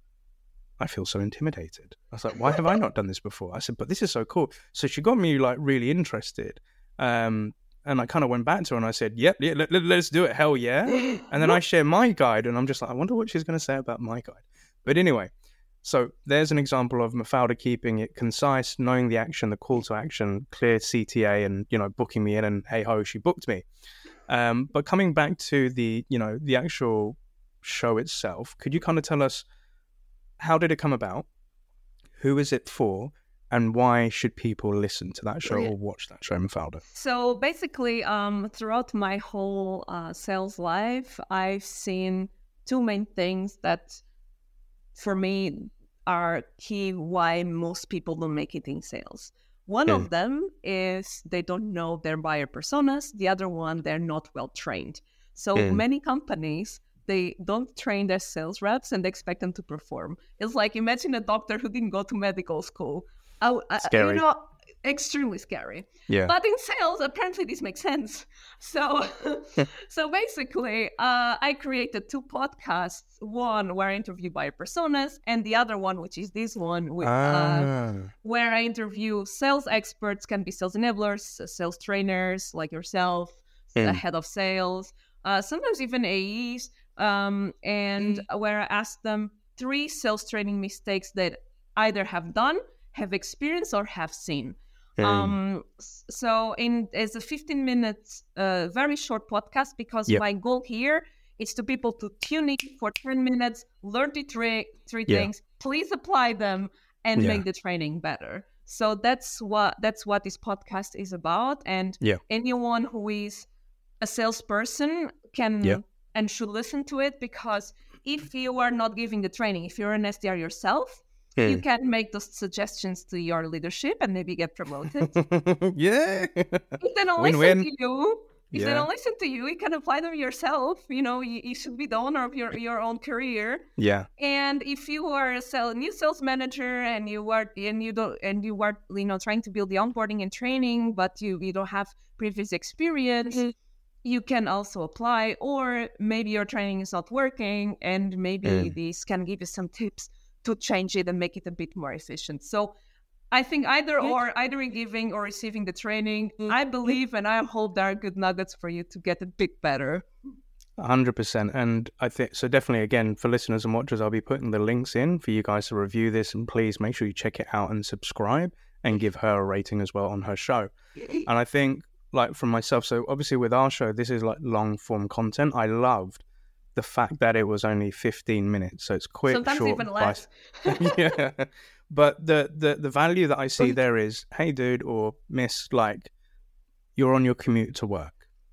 I feel so intimidated. I was like, why have I not done this before? I said, but this is so cool. So she got me like really interested. And I kind of went back to her and I said, yep, let's do it. Hell yeah. And then I share my guide and I'm just like, I wonder what she's going to say about my guide. But anyway, so there's an example of Mafalda keeping it concise, knowing the action, the call to action, clear CTA and, booking me in and hey ho, she booked me. But coming back to the actual show itself, could you kind of tell us how did it come about? Who is it for? And why should people listen to that show or watch that show, Mafalda? So basically, throughout my whole sales life, I've seen two main things that for me are key why most people don't make it in sales. One of them is they don't know their buyer personas. The other one, they're not well trained. So many companies, they don't train their sales reps and they expect them to perform. It's like, imagine a doctor who didn't go to medical school. Scary. Extremely scary. Yeah. But in sales, apparently this makes sense. So basically, I created two podcasts. One where I interview buyer personas, and the other one, which is this one, where I interview sales experts, can be sales enablers, sales trainers like yourself, the head of sales, sometimes even AEs, and where I ask them 3 sales training mistakes that either have done, have experienced, or have seen. So it's a 15 minutes, very short podcast because my goal here is to people to tune in for 10 minutes, learn the three things, please apply them and make the training better. So that's what this podcast is about. And anyone who is a salesperson can and should listen to it, because if you are not giving the training, if you're an SDR yourself, you can make those suggestions to your leadership and maybe get promoted. Yeah. If they don't listen to you, they don't listen to you, you can apply them yourself. You should be the owner of your own career. Yeah. And if you are a new sales manager and you are trying to build the onboarding and training, but you don't have previous experience, you can also apply. Or maybe your training is not working, and maybe this can give you some tips to change it and make it a bit more efficient. So I think either in giving or receiving the training, I believe and I hope there are good nuggets for you to get a bit better. 100%. And I think, so definitely, again, for listeners and watchers, I'll be putting the links in for you guys to review this, and please make sure you check it out and subscribe and give her a rating as well on her show. And I think, like from myself. So obviously with our show, this is like long form content. I loved the fact that it was only 15 minutes. So it's quick, Sometimes short, even less. yeah. But the value that I see there is, hey dude or miss, like you're on your commute to work.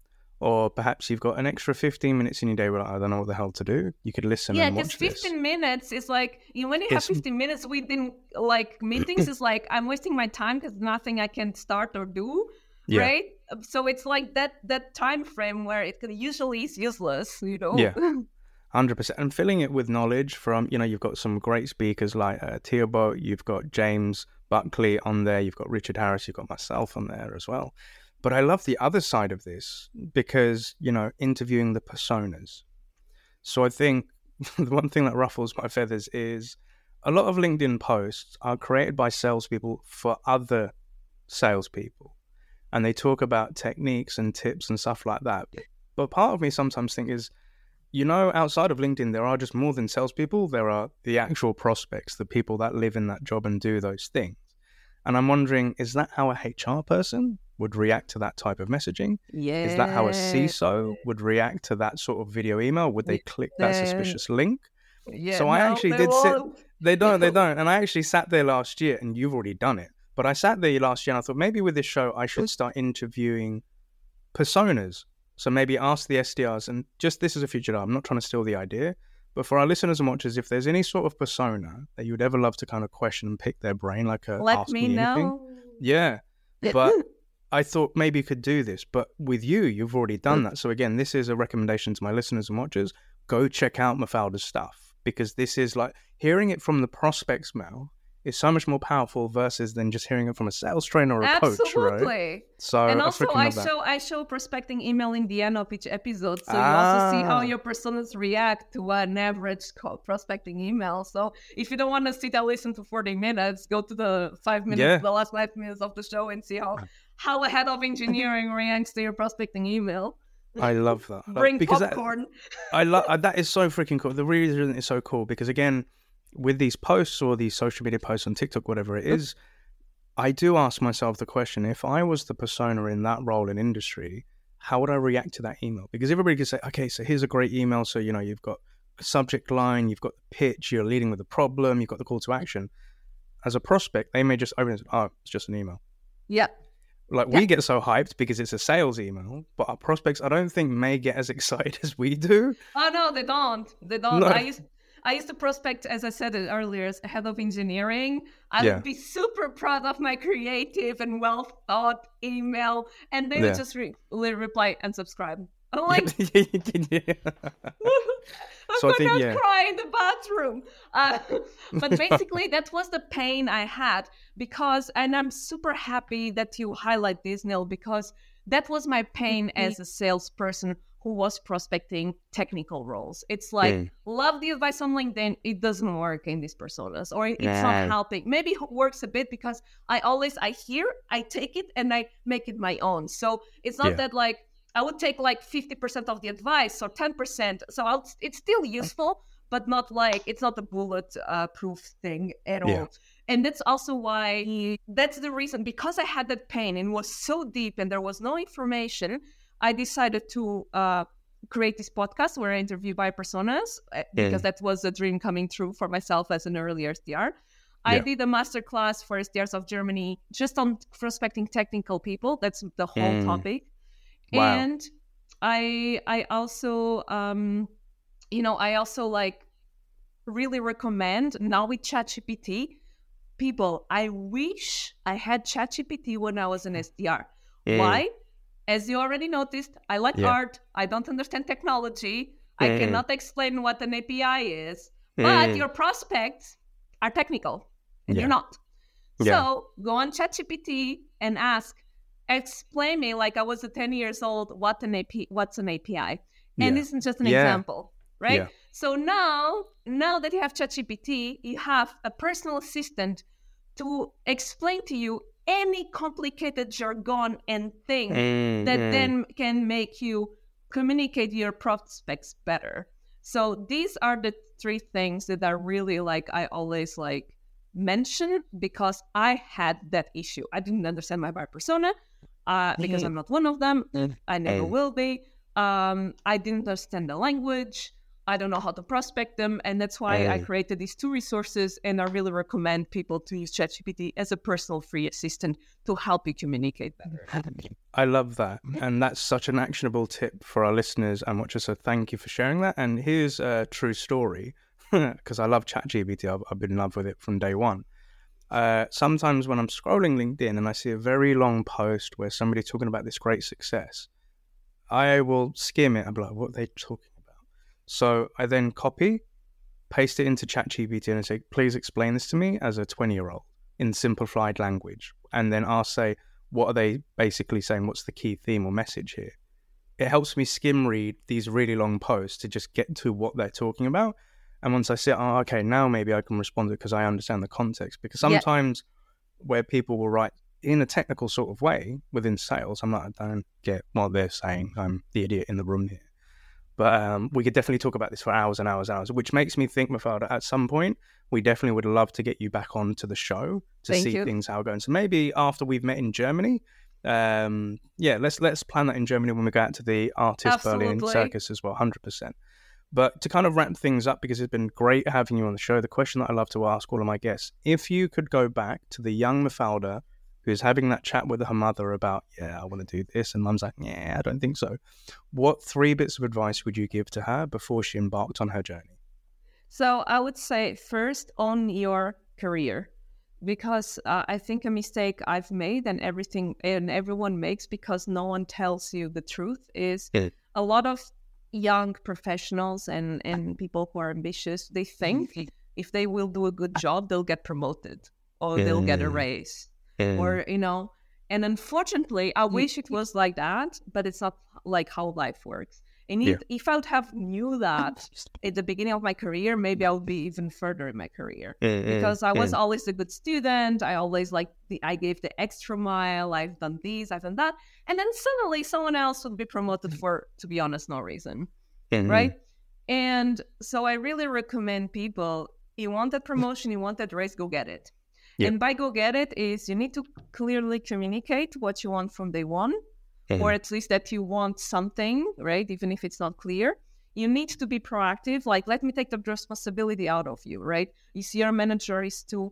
Or perhaps you've got an extra 15 minutes in your day where I don't know what the hell to do. You could listen and watch this. Yeah, because 15 minutes is like, when you have 15 minutes within like meetings, it's like I'm wasting my time because nothing I can start or do, right? So it's like that time frame where it usually is useless, you know? Yeah, 100%. And filling it with knowledge from, you've got some great speakers like Theobald, you've got James Buckley on there, you've got Richard Harris, you've got myself on there as well. But I love the other side of this because, interviewing the personas. So I think the one thing that ruffles my feathers is a lot of LinkedIn posts are created by salespeople for other salespeople. And they talk about techniques and tips and stuff like that. But part of me sometimes think is, outside of LinkedIn, there are just more than salespeople. There are the actual prospects, the people that live in that job and do those things. And I'm wondering, is that how a HR person would react to that type of messaging? Yeah. Is that how a CISO would react to that sort of video email? Would they click that suspicious link? Yeah, so I actually did They don't. And I actually sat there last year, and you've already done it. But I sat there last year and I thought maybe with this show, I should start interviewing personas. So maybe ask the SDRs, and just this is a future. I'm not trying to steal the idea, but for our listeners and watchers, if there's any sort of persona that you would ever love to kind of question and pick their brain, like a let ask me me know. anything. Yeah. But I thought maybe you could do this. But with you've already done that. So again, this is a recommendation to my listeners and watchers. Go check out Mafalda's stuff, because this is like hearing it from the prospect's mouth is so much more powerful versus than just hearing it from a sales trainer or a coach, right? So and also I show prospecting email in the end of each episode, so you also see how your personas react to an average prospecting email. So if you don't want to sit and listen to 40 minutes, go to the 5 minutes, the last 5 minutes of the show, and see how a head of engineering reacts to your prospecting email. I love that. Bring popcorn. That is so freaking cool. The reason it's so cool because again, with these posts or these social media posts on TikTok, whatever it is, I do ask myself the question, if I was the persona in that role in industry, how would I react to that email? Because everybody could say, okay, so here's a great email. So, you've got a subject line, you've got the pitch, you're leading with the problem, you've got the call to action. As a prospect, they may just open it and say, oh, it's just an email. Yeah. We get so hyped because it's a sales email, but our prospects, I don't think, may get as excited as we do. Oh, no, they don't. No. I used to prospect, as I said it earlier, as head of engineering. I would be super proud of my creative and well thought email, and they would just reply and subscribe. I'm like, So I think, cry in the bathroom. But basically, that was the pain I had and I'm super happy that you highlight this, Neil, because that was my pain as a salesperson who was prospecting technical roles. It's like, love the advice on LinkedIn. It doesn't work in these personas, or it's not helping. Maybe it works a bit because I hear, I take it, and I make it my own. So it's not that like, I would take like 50% of the advice or 10%. So it's still useful, but not like, it's not a bullet proof thing at all. And that's also why, that's the reason, because I had that pain and was so deep and there was no information, I decided to create this podcast where I interview by personas, because that was a dream coming true for myself as an early SDR. I did a masterclass for SDRs of Germany just on prospecting technical people. That's the whole topic. Wow. And I also, I also like really recommend now with ChatGPT, people, I wish I had ChatGPT when I was an SDR. Why? As you already noticed, I like art. I don't understand technology. I cannot explain what an API is. But your prospects are technical, and you're not. So go on ChatGPT and explain me like I was 10 years old, what's an API? And this is just an example, right? Yeah. So now that you have ChatGPT, you have a personal assistant to explain to you any complicated jargon and thing that then can make you communicate your prospects better. So these are the 3 things that are really like, I always like mention, because I had that issue. I didn't understand my buyer persona. because I'm not one of them. I never will be. I didn't understand the language. I don't know how to prospect them. And that's why I created these 2 resources. And I really recommend people to use ChatGPT as a personal free assistant to help you communicate better. I love that. And that's such an actionable tip for our listeners and watchers. So thank you for sharing that. And here's a true story, because I love ChatGPT. I've been in love with it from day one. Sometimes when I'm scrolling LinkedIn and I see a very long post where somebody's talking about this great success, I will skim it and be like, what are they talking about? So I then paste it into ChatGPT and I say, please explain this to me as a 20-year-old in simplified language. And then I'll say, what are they basically saying? What's the key theme or message here? It helps me skim read these really long posts to just get to what they're talking about. And once I see, okay, now maybe I can respond to it because I understand the context. Because sometimes where people will write in a technical sort of way within sales, I'm like, I don't get what they're saying. I'm the idiot in the room here. But we could definitely talk about this for hours and hours and hours, which makes me think, Mafalda, at some point, we definitely would love to get you back onto the show to see things how going. So maybe after we've met in Germany, let's plan that in Germany when we go out to the Artist Berlin Circus as well, 100%. But to kind of wrap things up, because it's been great having you on the show, the question that I love to ask all of my guests, if you could go back to the young Mafalda who's having that chat with her mother about, I want to do this, and mum's like, I don't think so. What 3 bits of advice would you give to her before she embarked on her journey? So I would say first on your career, because I think a mistake I've made and everyone makes because no one tells you the truth is a lot of young professionals and people who are ambitious, they think if they will do a good job, they'll get promoted or they'll get a raise. Or, and unfortunately, I wish it was like that, but it's not like how life works. And if I would have knew that at the beginning of my career, maybe I would be even further in my career. Because I was always a good student. I always I gave the extra mile. I've done this, I've done that. And then suddenly someone else would be promoted for, to be honest, no reason. Right? And so I really recommend people, you want that promotion, you want that raise, go get it. And by go get it is you need to clearly communicate what you want from day one, or at least that you want something, right? Even if it's not clear. You need to be proactive. Like, let me take the responsibility out of you, right? You see your manager is too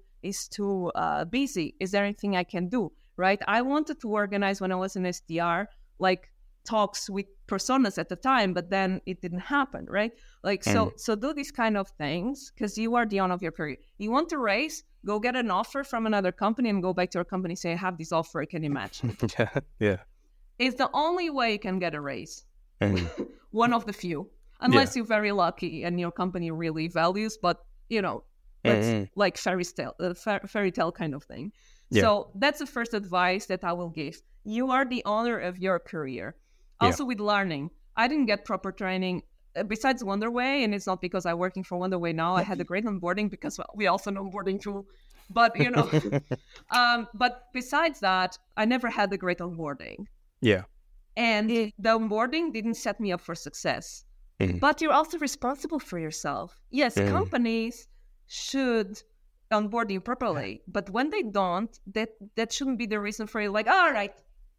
busy. Is there anything I can do, right? I wanted to organize when I was in SDR, talks with personas at the time, but then it didn't happen, right? So do these kind of things because you are the owner of your career. You want to raise, go get an offer from another company and go back to your company and say, I have this offer, can you match it? It's the only way you can get a raise. One of the few, unless you're very lucky and your company really values, but it's like fairy tale kind of thing. So that's the first advice that I will give. You are the owner of your career. Also with learning, I didn't get proper training besides Wonderway, and it's not because I'm working for Wonderway now. I had a great onboarding because we also know onboarding tool, but but besides that, I never had a great onboarding. And the onboarding didn't set me up for success. But you're also responsible for yourself. Yes, companies should onboard you properly, but when they don't, that shouldn't be the reason for you. All right.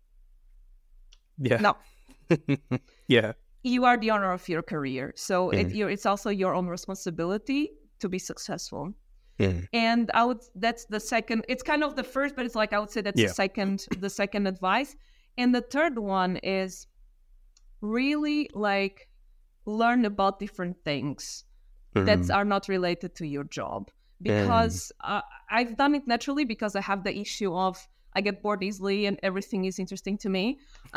No. You are the owner of your career, so it's also your own responsibility to be successful. And that's the second. It's kind of the first, but it's I would say that's the second advice. And the third one is really learn about different things that are not related to your job. Because I've done it naturally because I have the issue of I get bored easily and everything is interesting to me.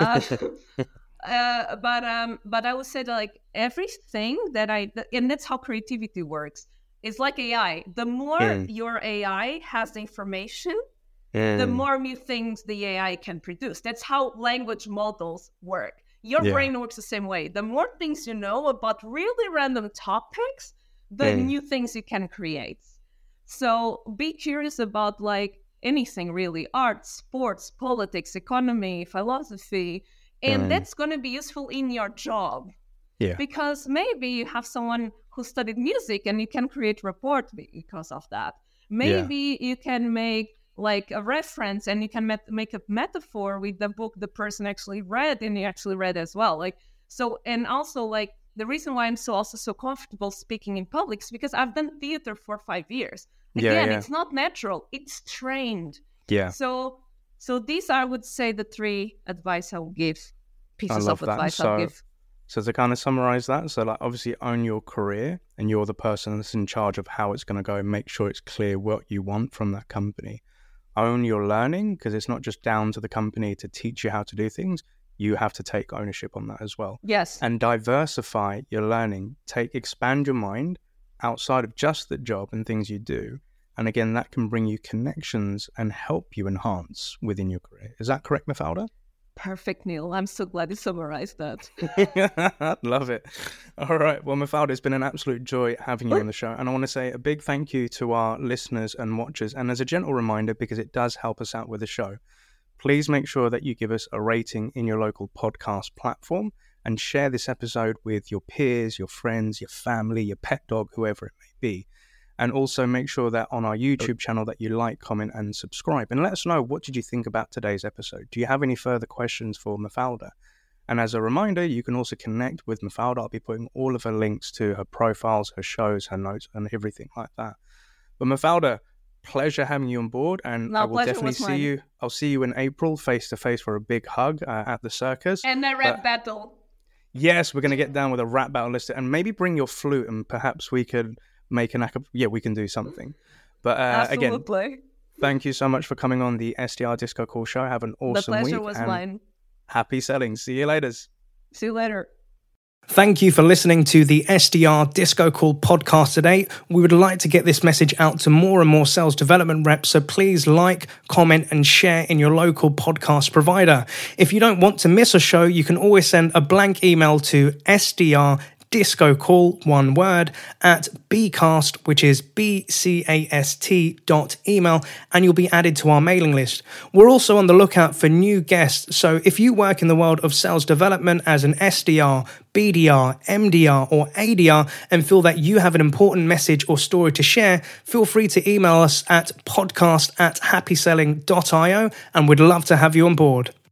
But I would say that everything and that's how creativity works. It's like AI. The more your AI has the information, the more new things the AI can produce. That's how language models work. Your brain works the same way. The more things you know about really random topics, the new things you can create. So be curious about anything really, art, sports, politics, economy, philosophy, and that's going to be useful in your job. Because maybe you have someone who studied music and you can create report because of that. Maybe you can make like a reference, and you can make a metaphor with the book the person actually read and you actually read as well. Like, so, and also like the reason why I'm so comfortable speaking in public is because I've done theater for 5 years. Again, it's not natural, it's trained. Yeah. So these are, I would say, the 3 advice I will give, pieces of advice I'll give. So to kind of summarize that, so like obviously own your career, and you're the person that's in charge of how it's going to go. Make sure it's clear what you want from that company. Own your learning, because it's not just down to the company to teach you how to do things. You have to take ownership on that as well. Yes. And diversify your learning. Expand your mind outside of just the job and things you do. And again, that can bring you connections and help you enhance within your career. Is that correct, Mafalda? Perfect, Neil. I'm so glad you summarized that. Love it. All right. Well, Mafalda, it's been an absolute joy having you on the show. And I want to say a big thank you to our listeners and watchers. And as a gentle reminder, because it does help us out with the show, please make sure that you give us a rating in your local podcast platform and share this episode with your peers, your friends, your family, your pet dog, whoever it may be. And also make sure that on our YouTube channel that you like, comment, and subscribe. And let us know, what did you think about today's episode? Do you have any further questions for Mafalda? And as a reminder, you can also connect with Mafalda. I'll be putting all of her links to her profiles, her shows, her notes, and everything like that. But Mafalda, pleasure having you on board. And I will definitely see you. I'll see you in April, face to face, for a big hug at the circus. And a rap battle. Yes, we're going to get down with a rap battle list. And maybe bring your flute, and perhaps we could make we can do something. But again, thank you so much for coming on the SDR Disco Call show. Have an awesome week. The pleasure was mine. Happy selling. See you later. See you later. Thank you for listening to the SDR Disco Call podcast today. We would like to get this message out to more and more sales development reps, so please like, comment, and share in your local podcast provider. If you don't want to miss a show, you can always send a blank email to SDR Disco Call, one word, at bcast, which is bcast.email, and you'll be added to our mailing list. We're also on the lookout for new guests, so if you work in the world of sales development as an SDR, BDR, MDR, or ADR, and feel that you have an important message or story to share, feel free to email us at podcast@happyselling.io, and we'd love to have you on board.